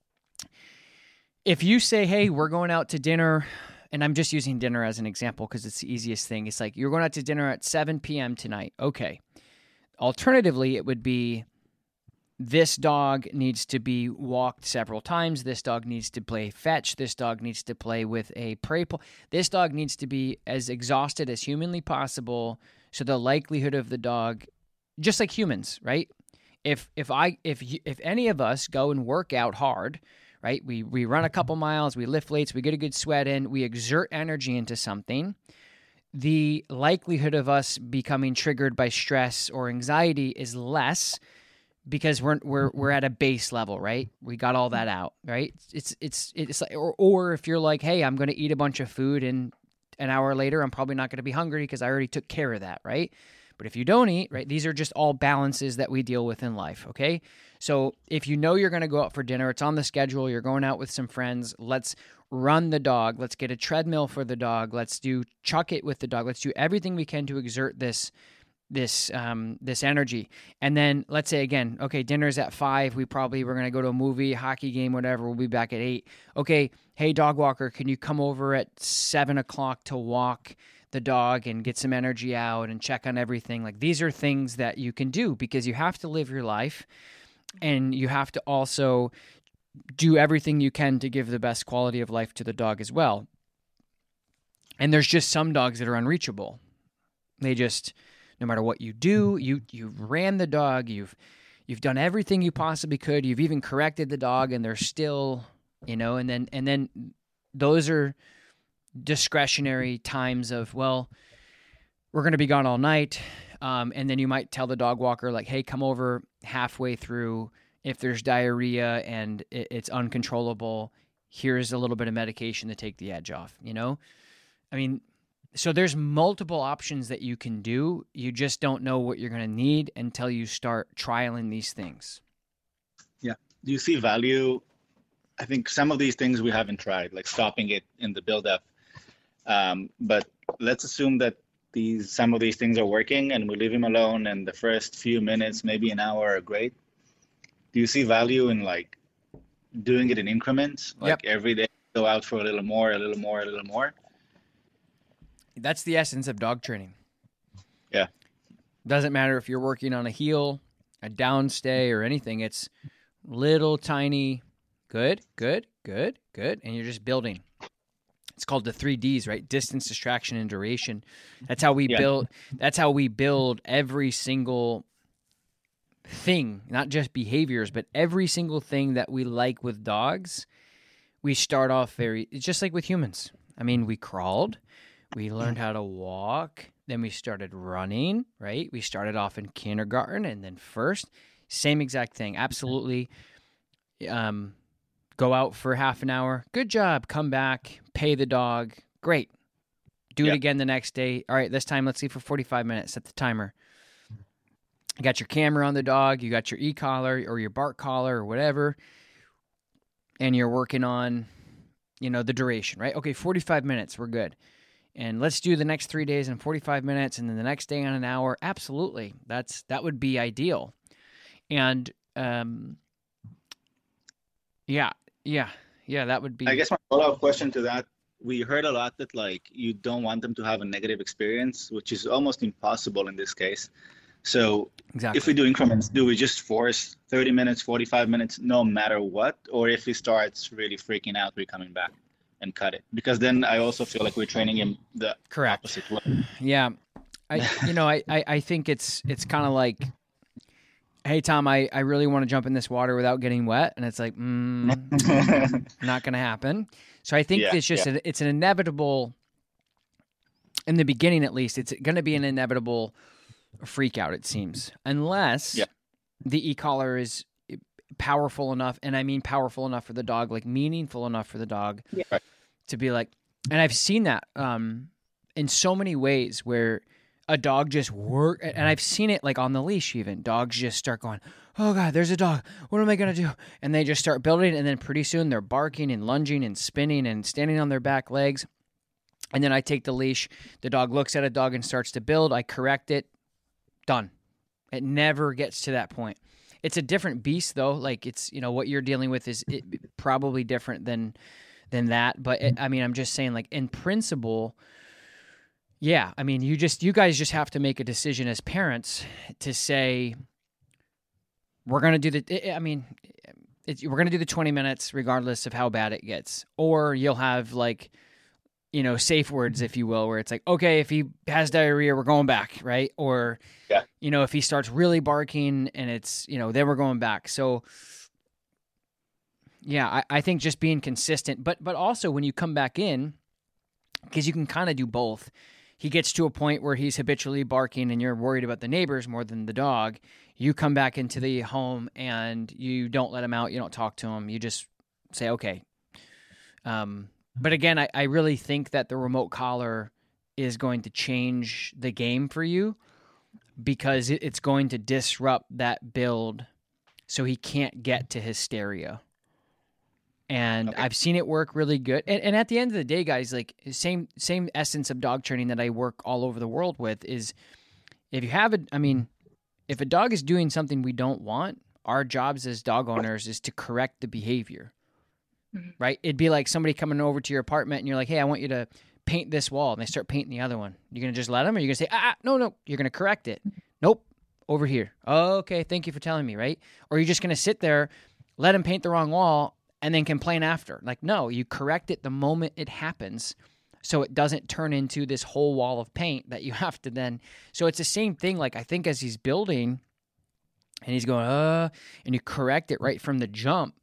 if you say, hey, we're going out to dinner, and I'm just using dinner as an example because it's the easiest thing. It's like, you're going out to dinner at 7 p.m. tonight. Okay. Alternatively, it would be, this dog needs to be walked several times. This dog needs to play fetch. This dog needs to play with a prey pool. This dog needs to be as exhausted as humanly possible. So the likelihood of the dog, just like humans, right? If any of us go and work out hard, right? We run a couple miles, we lift weights, we get a good sweat in, we exert energy into something. The likelihood of us becoming triggered by stress or anxiety is less because we're at a base level, right? We got all that out, right? It's like, or if you're like, hey, I'm going to eat a bunch of food and an hour later I'm probably not going to be hungry because I already took care of that, right? But if you don't eat, right, these are just all balances that we deal with in life, okay? So if you know you're going to go out for dinner, it's on the schedule, you're going out with some friends, let's run the dog, let's get a treadmill for the dog, let's chuck it with the dog, let's do everything we can to exert this energy. And then let's say again, okay, dinner's at 5, we're going to go to a movie, hockey game, whatever, we'll be back at 8. Okay, hey, dog walker, can you come over at 7 o'clock to walk the dog and get some energy out and check on everything? Like, these are things that you can do because you have to live your life and you have to also do everything you can to give the best quality of life to the dog as well. And there's just some dogs that are unreachable. They just, no matter what you do, you ran the dog, you've done everything you possibly could, you've even corrected the dog, and they're still, and then those are discretionary times of, well, we're going to be gone all night. And then you might tell the dog walker, like, hey, come over halfway through. If there's diarrhea and it's uncontrollable, here's a little bit of medication to take the edge off, I mean, so there's multiple options that you can do. You just don't know what you're going to need until you start trialing these things. Yeah. Do you see value? I think some of these things we haven't tried, like stopping it in the buildup. But let's assume that some of these things are working and we leave him alone, and the first few minutes, maybe an hour, are great. Do you see value in like doing it in increments? Like every day, go out for a little more, a little more, a little more? That's the essence of dog training. Yeah. Doesn't matter if you're working on a heel, a downstay, or anything. It's little tiny, good, and you're just building. It's called the 3Ds, right? Distance, distraction, and duration. That's how we build. That's how we build every single thing, not just behaviors, but every single thing that we like with dogs. We start off it's just like with humans. I mean, we crawled, we learned how to walk, then we started running, right? We started off in kindergarten and then first. Same exact thing. Absolutely. Go out for half an hour. Good job. Come back. Pay the dog. Great. Do it again the next day. All right, this time let's see for 45 minutes. Set the timer. You got your camera on the dog. You got your e-collar or your bark collar or whatever. And you're working on, the duration, right? Okay, 45 minutes. We're good. And let's do the next 3 days in 45 minutes and then the next day on an hour. Absolutely. That would be ideal. And that would be. I guess my follow-up question to that, we heard a lot that like you don't want them to have a negative experience, which is almost impossible in this case. So if we do increments, do we just force 30 minutes, 45 minutes, no matter what? Or if he starts really freaking out, we're coming back and cut it? Because then I also feel like we're training him the opposite way. Yeah. I think it's kind of like, hey, Tom, I really want to jump in this water without getting wet. And it's like, not going to happen. So I think it's just it's an inevitable, in the beginning at least, it's going to be an inevitable freak out, it seems. Unless the e-collar is powerful enough, and I mean powerful enough for the dog, like meaningful enough for the dog to be like, and I've seen that in so many ways where a dog just and I've seen it like on the leash even. Dogs just start going, oh God, there's a dog. What am I going to do? And they just start building, and then pretty soon they're barking and lunging and spinning and standing on their back legs. And then I take the leash. The dog looks at a dog and starts to build. I correct it. Done. It never gets to that point. It's a different beast though. Like it's, what you're dealing with is probably different than that. But I'm just saying, like in principle, yeah, I mean, you guys just have to make a decision as parents to say, we're going to do we're going to do the 20 minutes regardless of how bad it gets. Or you'll have like, safe words, if you will, where it's like, okay, if he has diarrhea, we're going back, right? Or, if he starts really barking and it's, then we're going back. So, yeah, I think just being consistent, but also when you come back in, because you can kind of do both. He gets to a point where he's habitually barking and you're worried about the neighbors more than the dog. You come back into the home and you don't let him out. You don't talk to him. You just say, okay. But again, I really think that the remote collar is going to change the game for you because it's going to disrupt that build so he can't get to hysteria. And I've seen it work really good. And at the end of the day, guys, like same essence of dog training that I work all over the world with is if a dog is doing something we don't want, our jobs as dog owners is to correct the behavior, right? It'd be like somebody coming over to your apartment and you're like, hey, I want you to paint this wall. And they start painting the other one. You're going to just let them, or you're going to say, no, you're going to correct it. Nope, over here. Oh, okay, thank you for telling me, right? Or you're just going to sit there, let him paint the wrong wall, and then complain after. Like, no, you correct it the moment it happens, so it doesn't turn into this whole wall of paint that you have to then. So it's the same thing. Like, I think as he's building and he's going, and you correct it right from the jump,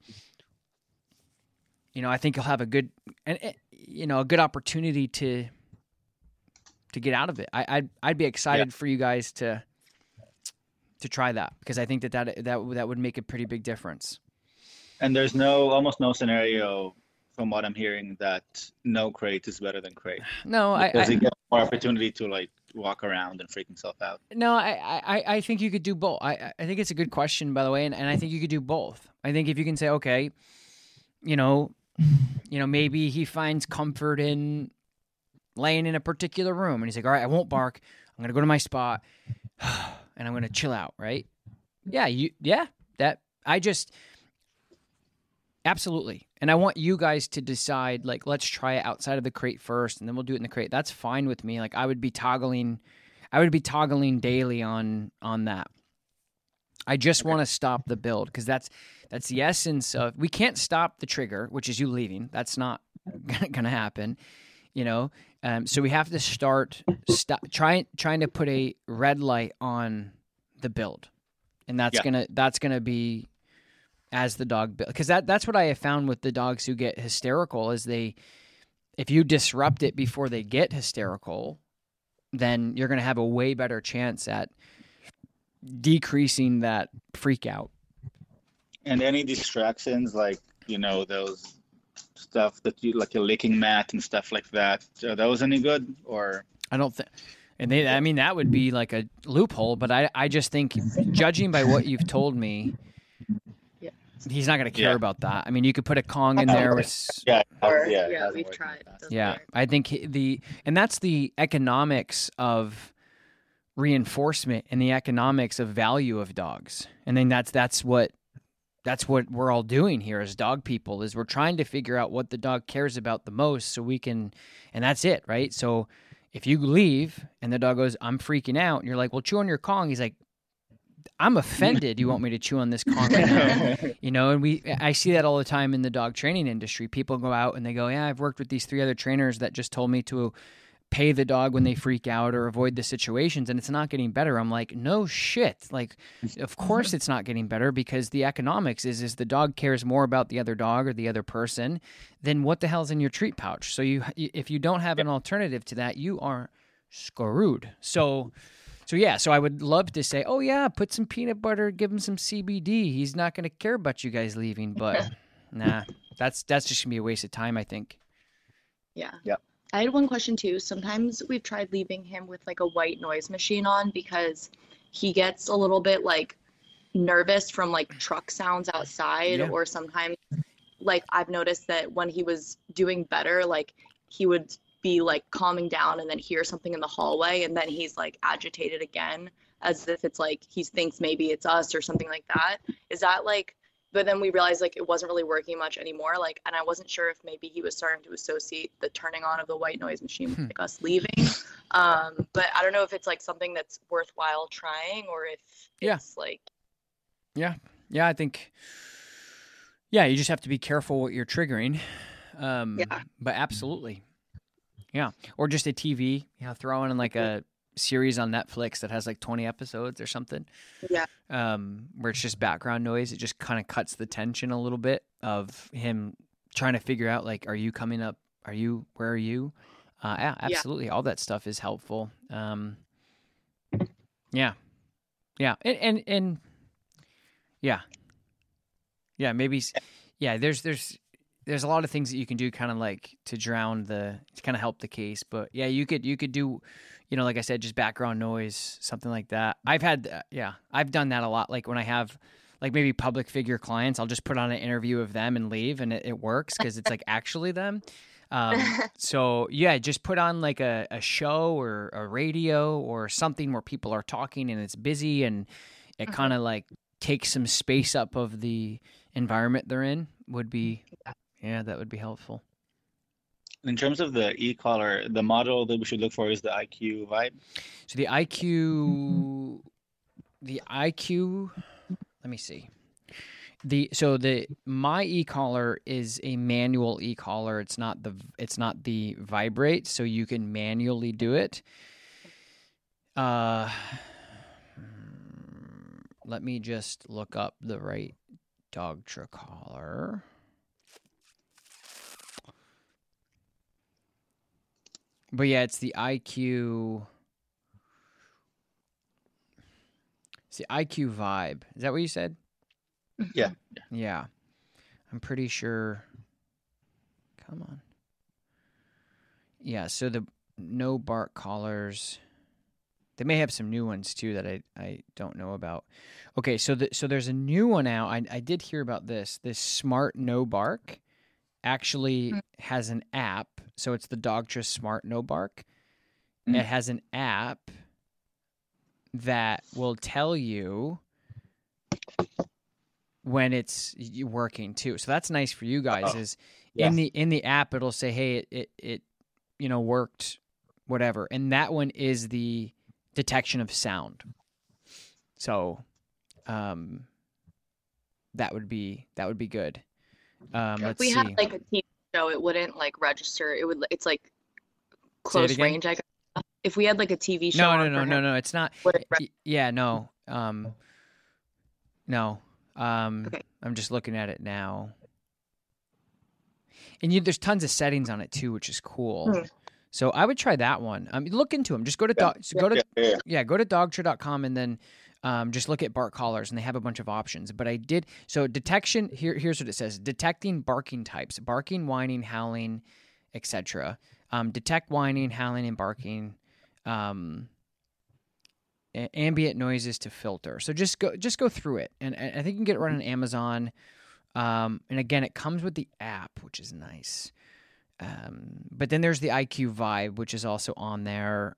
I think you'll have a good opportunity to get out of it. I'd be excited for you guys to try that, because I think that would make a pretty big difference. And there's almost no scenario, from what I'm hearing, that no crate is better than crate. No, because he gets more opportunity to like walk around and freak himself out. No, I think you could do both. I think it's a good question, by the way, and I think you could do both. I think if you can say, okay, maybe he finds comfort in laying in a particular room, and he's like, all right, I won't bark. I'm gonna go to my spot, and I'm gonna chill out, right? Absolutely. And I want you guys to decide, like, let's try it outside of the crate first, and then we'll do it in the crate. That's fine with me. Like, I would be toggling daily on that. I just want to stop the build, because that's the essence of, we can't stop the trigger, which is you leaving. That's not going to happen, so we have to start trying to put a red light on the build, and that's gonna be as the dog build, because that's what I have found with the dogs who get hysterical is if you disrupt it before they get hysterical, then you're going to have a way better chance at decreasing that freak out. And any distractions, like, those stuff that you, like a licking mat and stuff like that, are those any good? Or I don't think, and that would be like a loophole, but I just think, judging by what you've told me, he's not going to care about that. I mean, you could put a Kong in there. We've tried. I think and that's the economics of reinforcement and the economics of value of dogs. And then that's what we're all doing here as dog people, is we're trying to figure out what the dog cares about the most, so we can, and that's it, right? So if you leave and the dog goes, I'm freaking out, and you're like, well, chew on your Kong. He's like, I'm offended you want me to chew on this Kong right now. And I see that all the time in the dog training industry. People go out and they go, yeah, I've worked with these 3 other trainers that just told me to pay the dog when they freak out or avoid the situations, and it's not getting better. I'm like, no shit. Like, of course it's not getting better, because the economics is the dog cares more about the other dog or the other person than what the hell's in your treat pouch. So if you don't have an alternative to that, you are screwed. So I would love to say, oh yeah, put some peanut butter, give him some CBD. He's not going to care about you guys leaving, but nah, that's just gonna be a waste of time, I think. Yeah. I had one question too. Sometimes we've tried leaving him with like a white noise machine on, because he gets a little bit like nervous from like truck sounds outside, or sometimes like I've noticed that when he was doing better, like he would be like calming down and then hear something in the hallway, and then he's like agitated again, as if it's like he thinks maybe it's us or something like that. Is that like, but then we realized like it wasn't really working much anymore, like, and I wasn't sure if maybe he was starting to associate the turning on of the white noise machine with like us leaving, but I don't know if it's like something that's worthwhile trying, or if it's like I think you just have to be careful what you're triggering, but absolutely. Yeah, or just a TV, throw in like a series on Netflix that has like 20 episodes or something. Yeah. Where it's just background noise. It just kind of cuts the tension a little bit of him trying to figure out, like, are you coming up? Where are you? Yeah, absolutely. Yeah. All that stuff is helpful. Yeah. Yeah. And yeah. Yeah, maybe. Yeah, there's a lot of things that you can do kind of like to kind of help the case. But yeah, you could do, like I said, just background noise, something like that. I've done that a lot. Like when I have like maybe public figure clients, I'll just put on an interview of them and leave, and it works because it's like actually them. So yeah, just put on like a show or a radio or something where people are talking and it's busy, and it kind of like takes some space up of the environment they're in would be. Yeah, that would be helpful. In terms of the e-collar, the model that we should look for is the IQ Vibe. So the IQ, let me see. My e-collar is a manual e-collar. It's not the vibrate, so you can manually do it. Let me just look up the right Dogtra collar. But yeah, it's the IQ. It's the IQ Vibe. Is that what you said? Yeah. Yeah. I'm pretty sure. Come on. Yeah, so the no bark collars. They may have some new ones too that I don't know about. Okay, so there's a new one out. I did hear about this. This Smart No Bark actually has an app. So it's the Dogtra Smart No Bark. It has an app that will tell you when it's working too. So that's nice for you guys. Is in the app it'll say, hey, it worked, whatever. And that one is the detection of sound. So that would be good. Let's see. If we had like a TV show, it wouldn't like register. It's like close range, I guess. If we had like a TV show. No, it's not. Yeah, no. No. Okay. I'm just looking at it now. And there's tons of settings on it too, which is cool. So I would try that one. Look into them. Just go to dogtra.com and then just look at bark collars, and they have a bunch of options. But I did detection. Here's what it says: detecting barking types, barking, whining, howling, etc. Detect whining, howling, and barking. Ambient noises to filter. So just go through it, and I think you can get it right on Amazon. And again, it comes with the app, which is nice. But then there's the IQ Vibe, which is also on there,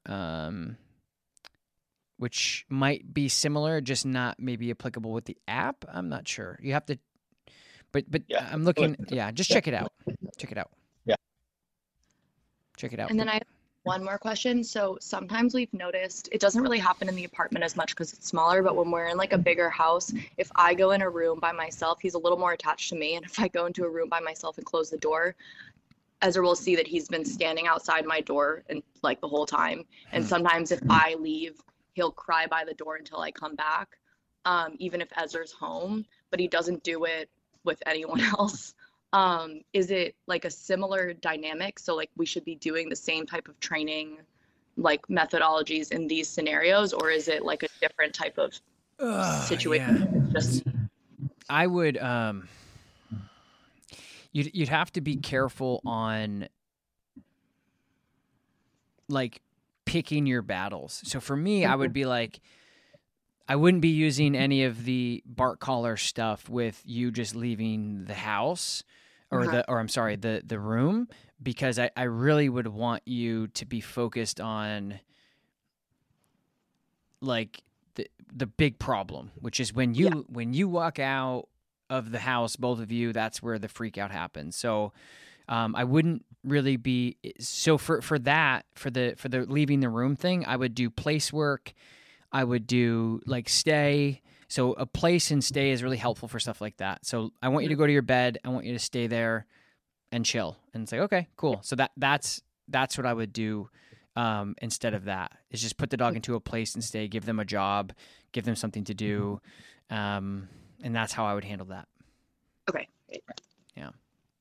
which might be similar, just not maybe applicable with the app. I'm not sure. You have to, but yeah, I'm looking. Yeah, just check it out. Check it out. Yeah. Check it out. And then I have one more question. So sometimes we've noticed, it doesn't really happen in the apartment as much because it's smaller, but when we're in like a bigger house, if I go in a room by myself, he's a little more attached to me. And if I go into a room by myself and close the door, Ezra will see that he's been standing outside my door and like the whole time. And sometimes if I leave, he'll cry by the door until I come back, even if Ezra's home, but he doesn't do it with anyone else. Is it like a similar dynamic? So like we should be doing the same type of training, like methodologies in these scenarios, or is it like a different type of situation? Yeah. I would, you'd have to be careful on like picking your battles. So for me, I would be like, I wouldn't be using any of the bark collar stuff with you just leaving the house or the room, because I really would want you to be focused on like the big problem, which is when you walk out of the house, both of you, that's where the freak out happens. So I wouldn't really be for the leaving the room thing. I would do place work. I would do like stay. So a place and stay is really helpful for stuff like that. So I want you to go to your bed. I want you to stay there and chill. And it's like, okay, cool. So that's what I would do instead of that, is just put the dog into a place and stay, give them a job, give them something to do. And that's how I would handle that. Okay. Yeah.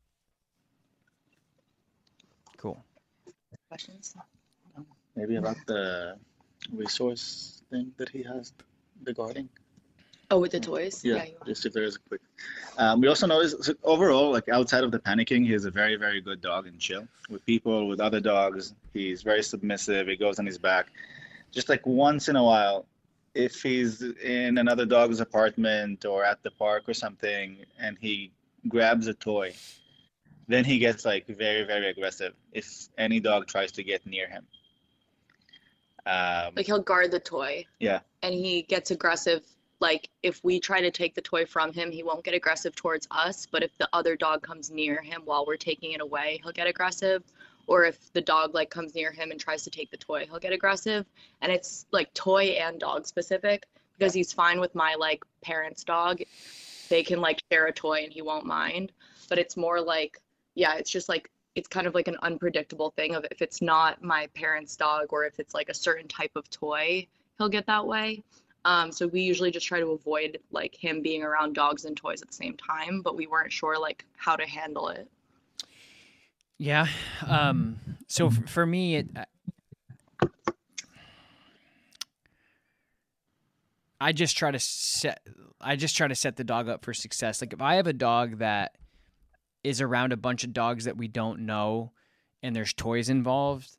Cool. Questions? Maybe about the resource thing that he has, the guarding. Oh, with the toys? Yeah, just if there is a quick. We also noticed, so overall, like outside of the panicking, he's a very, very good dog and chill. With people, with other dogs, he's very submissive. He goes on his back. Just like once in a while, if he's in another dog's apartment or at the park or something, and he grabs a toy, then he gets like very, very aggressive if any dog tries to get near him. Like he'll guard the toy. Yeah. And he gets aggressive. Like if we try to take the toy from him, he won't get aggressive towards us. But if the other dog comes near him while we're taking it away, he'll get aggressive. Or if the dog like comes near him and tries to take the toy, he'll get aggressive. And it's like toy and dog specific, because he's fine with my like parents' dog. they can like share a toy and he won't mind. But it's more like, yeah, it's just like, it's kind of like an unpredictable thing of if it's not my parents' dog or if it's like a certain type of toy, he'll get that way. So we usually just try to avoid like him being around dogs and toys at the same time, but we weren't sure like how to handle it. Yeah. So for me, I just try to set the dog up for success. Like if I have a dog that is around a bunch of dogs that we don't know and there's toys involved,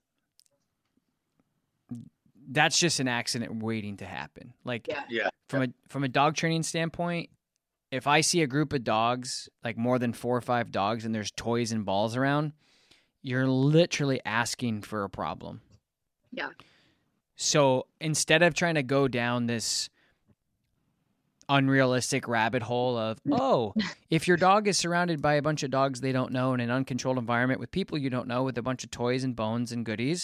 that's just an accident waiting to happen. Like from a dog training standpoint, if I see a group of dogs, like more than 4 or 5 dogs, and there's toys and balls around, you're literally asking for a problem. Yeah. So instead of trying to go down this unrealistic rabbit hole of, oh, if your dog is surrounded by a bunch of dogs they don't know in an uncontrolled environment with people you don't know with a bunch of toys and bones and goodies,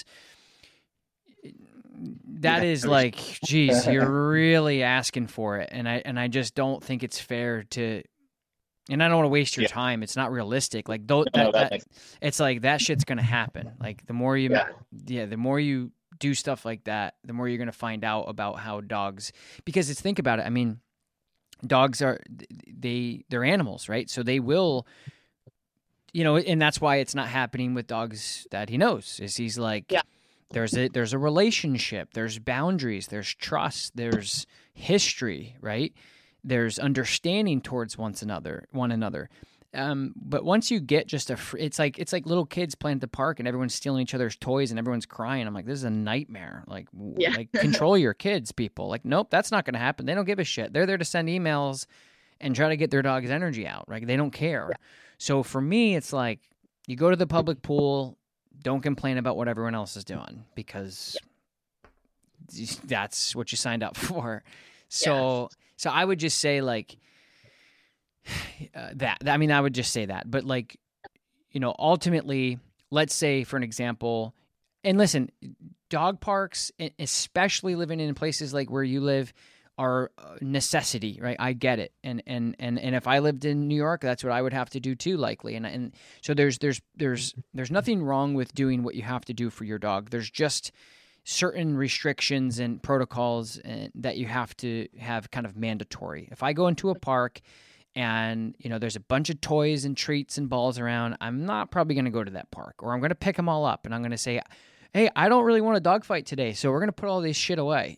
that is like, geez, you're really asking for it. And I just don't think it's fair to, and I don't want to waste your time. It's not realistic. Like it's like that shit's going to happen. Like the more you, the more you do stuff like that, the more you're going to find out about how dogs, because think about it. I mean, dogs they're animals, right? So they will, and that's why it's not happening with dogs that he knows, is he's like, there's a relationship, there's boundaries, there's trust, there's history, right? There's understanding towards one another. But once you get just it's like little kids playing at the park and everyone's stealing each other's toys and everyone's crying. I'm like, this is a nightmare. Like, like control your kids, people. Like, nope, that's not going to happen. They don't give a shit. They're there to send emails and try to get their dog's energy out. Right? They don't care. Yeah. So for me, it's like you go to the public pool. Don't complain about what everyone else is doing because that's what you signed up for. So I would just say like that. I mean, I would just say that. But like, ultimately, let's say for an example, and listen, dog parks, especially living in places like where you live, are a necessity, right? I get it. And if I lived in New York, that's what I would have to do too, likely. And so there's nothing wrong with doing what you have to do for your dog. There's just certain restrictions and protocols that you have to have kind of mandatory. If I go into a park and, there's a bunch of toys and treats and balls around, I'm not probably going to go to that park, or I'm going to pick them all up and I'm going to say, hey, I don't really want a dog fight today, so we're going to put all this shit away,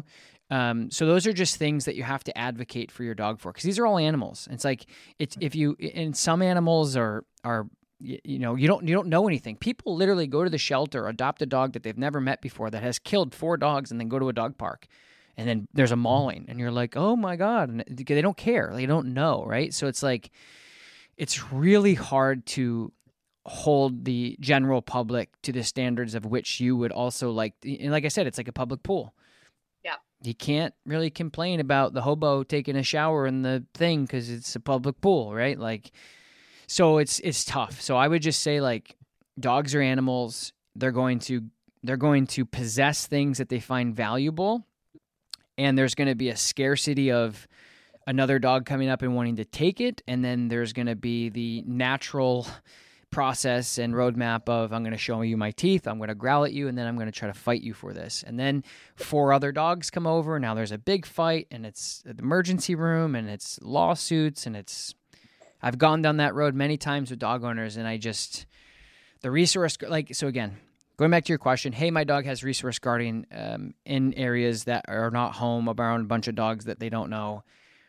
So those are just things that you have to advocate for your dog for, because these are all animals. It's like and some animals are you don't know anything. People literally go to the shelter, adopt a dog that they've never met before that has killed 4 dogs, and then go to a dog park, and then there's a mauling, and you're like, oh my god, and they don't care, they don't know, right? So it's like it's really hard to hold the general public to the standards of which you would also like. And like I said, it's like a public pool. You can't really complain about the hobo taking a shower in the thing because it's a public pool, right? Like, so it's tough. So I would just say, like, dogs are animals. They're going to possess things that they find valuable, and there's going to be a scarcity of another dog coming up and wanting to take it, and then there's going to be the natural process and roadmap of, I'm going to show you my teeth, I'm going to growl at you, and then I'm going to try to fight you for this. And then 4 other dogs come over, now there's a big fight, and it's the emergency room, and it's lawsuits, and I've gone down that road many times with dog owners, and the resource, like, so again, going back to your question, hey, my dog has resource guarding in areas that are not home around a bunch of dogs that they don't know.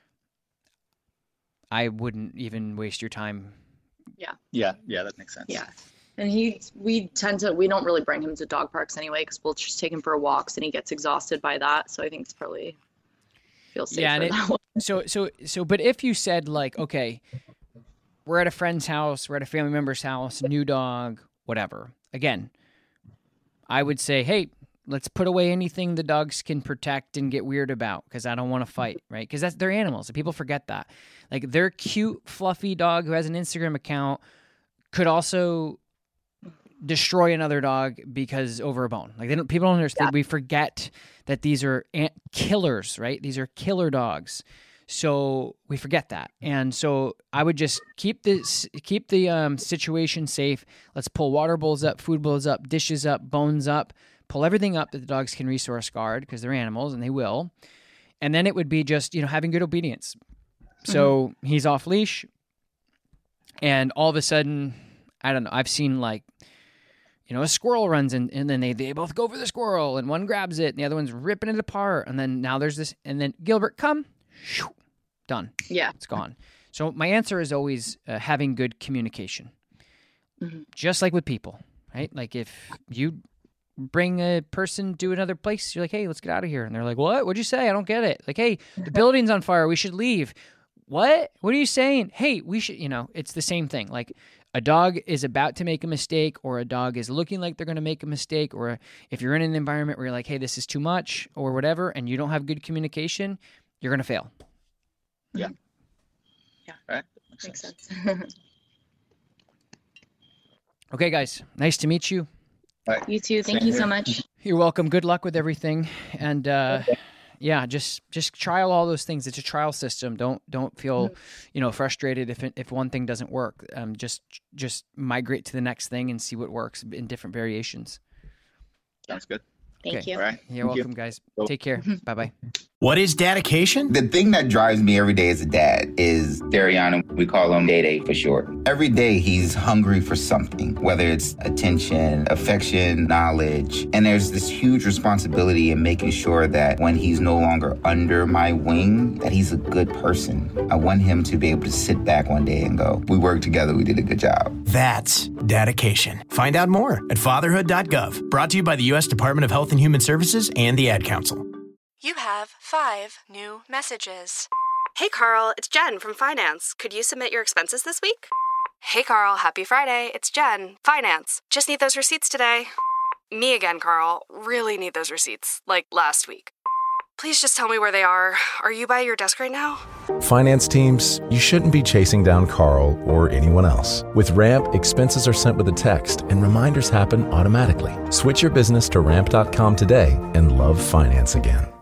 I wouldn't even waste your time. Yeah, that makes sense. Yeah. And we don't really bring him to dog parks anyway, because we'll just take him for walks and he gets exhausted by that. So I think it's probably feels safer. Yeah, that way. But if you said like, okay, we're at a friend's house, we're at a family member's house, new dog, whatever. Again, I would say, hey, let's put away anything the dogs can protect and get weird about, because I don't want to fight, right? Because they're animals, and people forget that. Like, their cute, fluffy dog who has an Instagram account could also destroy another dog because over a bone. Like, people don't understand. Yeah. We forget that these are killers, right? These are killer dogs. So we forget that. And so I would just keep the situation safe. Let's pull water bowls up, food bowls up, dishes up, bones up, pull everything up that the dogs can resource guard because they're animals and they will. And then it would be just, having good obedience. So he's off leash and all of a sudden, I don't know, I've seen like, a squirrel runs in, and then they both go for the squirrel, and one grabs it, and the other one's ripping it apart, and then now there's this, and then Gilbert, come, shoo, done. Yeah. It's gone. So my answer is always having good communication, just like with people, right? Like if you bring a person to another place, you're like, hey, let's get out of here, and they're like, what? What'd you say? I don't get it. Like, hey, the building's on fire. We should leave. What? What are you saying? Hey, we should, it's the same thing. Like, a dog is about to make a mistake, or a dog is looking like they're going to make a mistake, or if you're in an environment where you're like, hey, this is too much or whatever, and you don't have good communication, you're going to fail. Yeah. Yeah. Right. Makes sense. Okay, guys. Nice to meet you. Right. You too. Thank you so much. You're welcome. Good luck with everything. And, yeah, just trial all those things. It's a trial system. Don't feel, frustrated if one thing doesn't work. Just migrate to the next thing and see what works in different variations. Sounds good. Thank you. All right. You're welcome, guys. Take care. Bye-bye. What is dedication? The thing that drives me every day as a dad is Dariana. We call him Day for short. Every day he's hungry for something, whether it's attention, affection, knowledge. And there's this huge responsibility in making sure that when he's no longer under my wing, that he's a good person. I want him to be able to sit back one day and go, we worked together, we did a good job. That's dedication. Find out more at fatherhood.gov. Brought to you by the U.S. Department of Health and Human Services and the Ad Council. You have 5 new messages. Hey, Carl, it's Jen from Finance. Could you submit your expenses this week? Hey, Carl, happy Friday. It's Jen, Finance. Just need those receipts today. Me again, Carl. Really need those receipts, like last week. Please just tell me where they are. Are you by your desk right now? Finance teams, you shouldn't be chasing down Carl or anyone else. With Ramp, expenses are sent with a text and reminders happen automatically. Switch your business to ramp.com today and love finance again.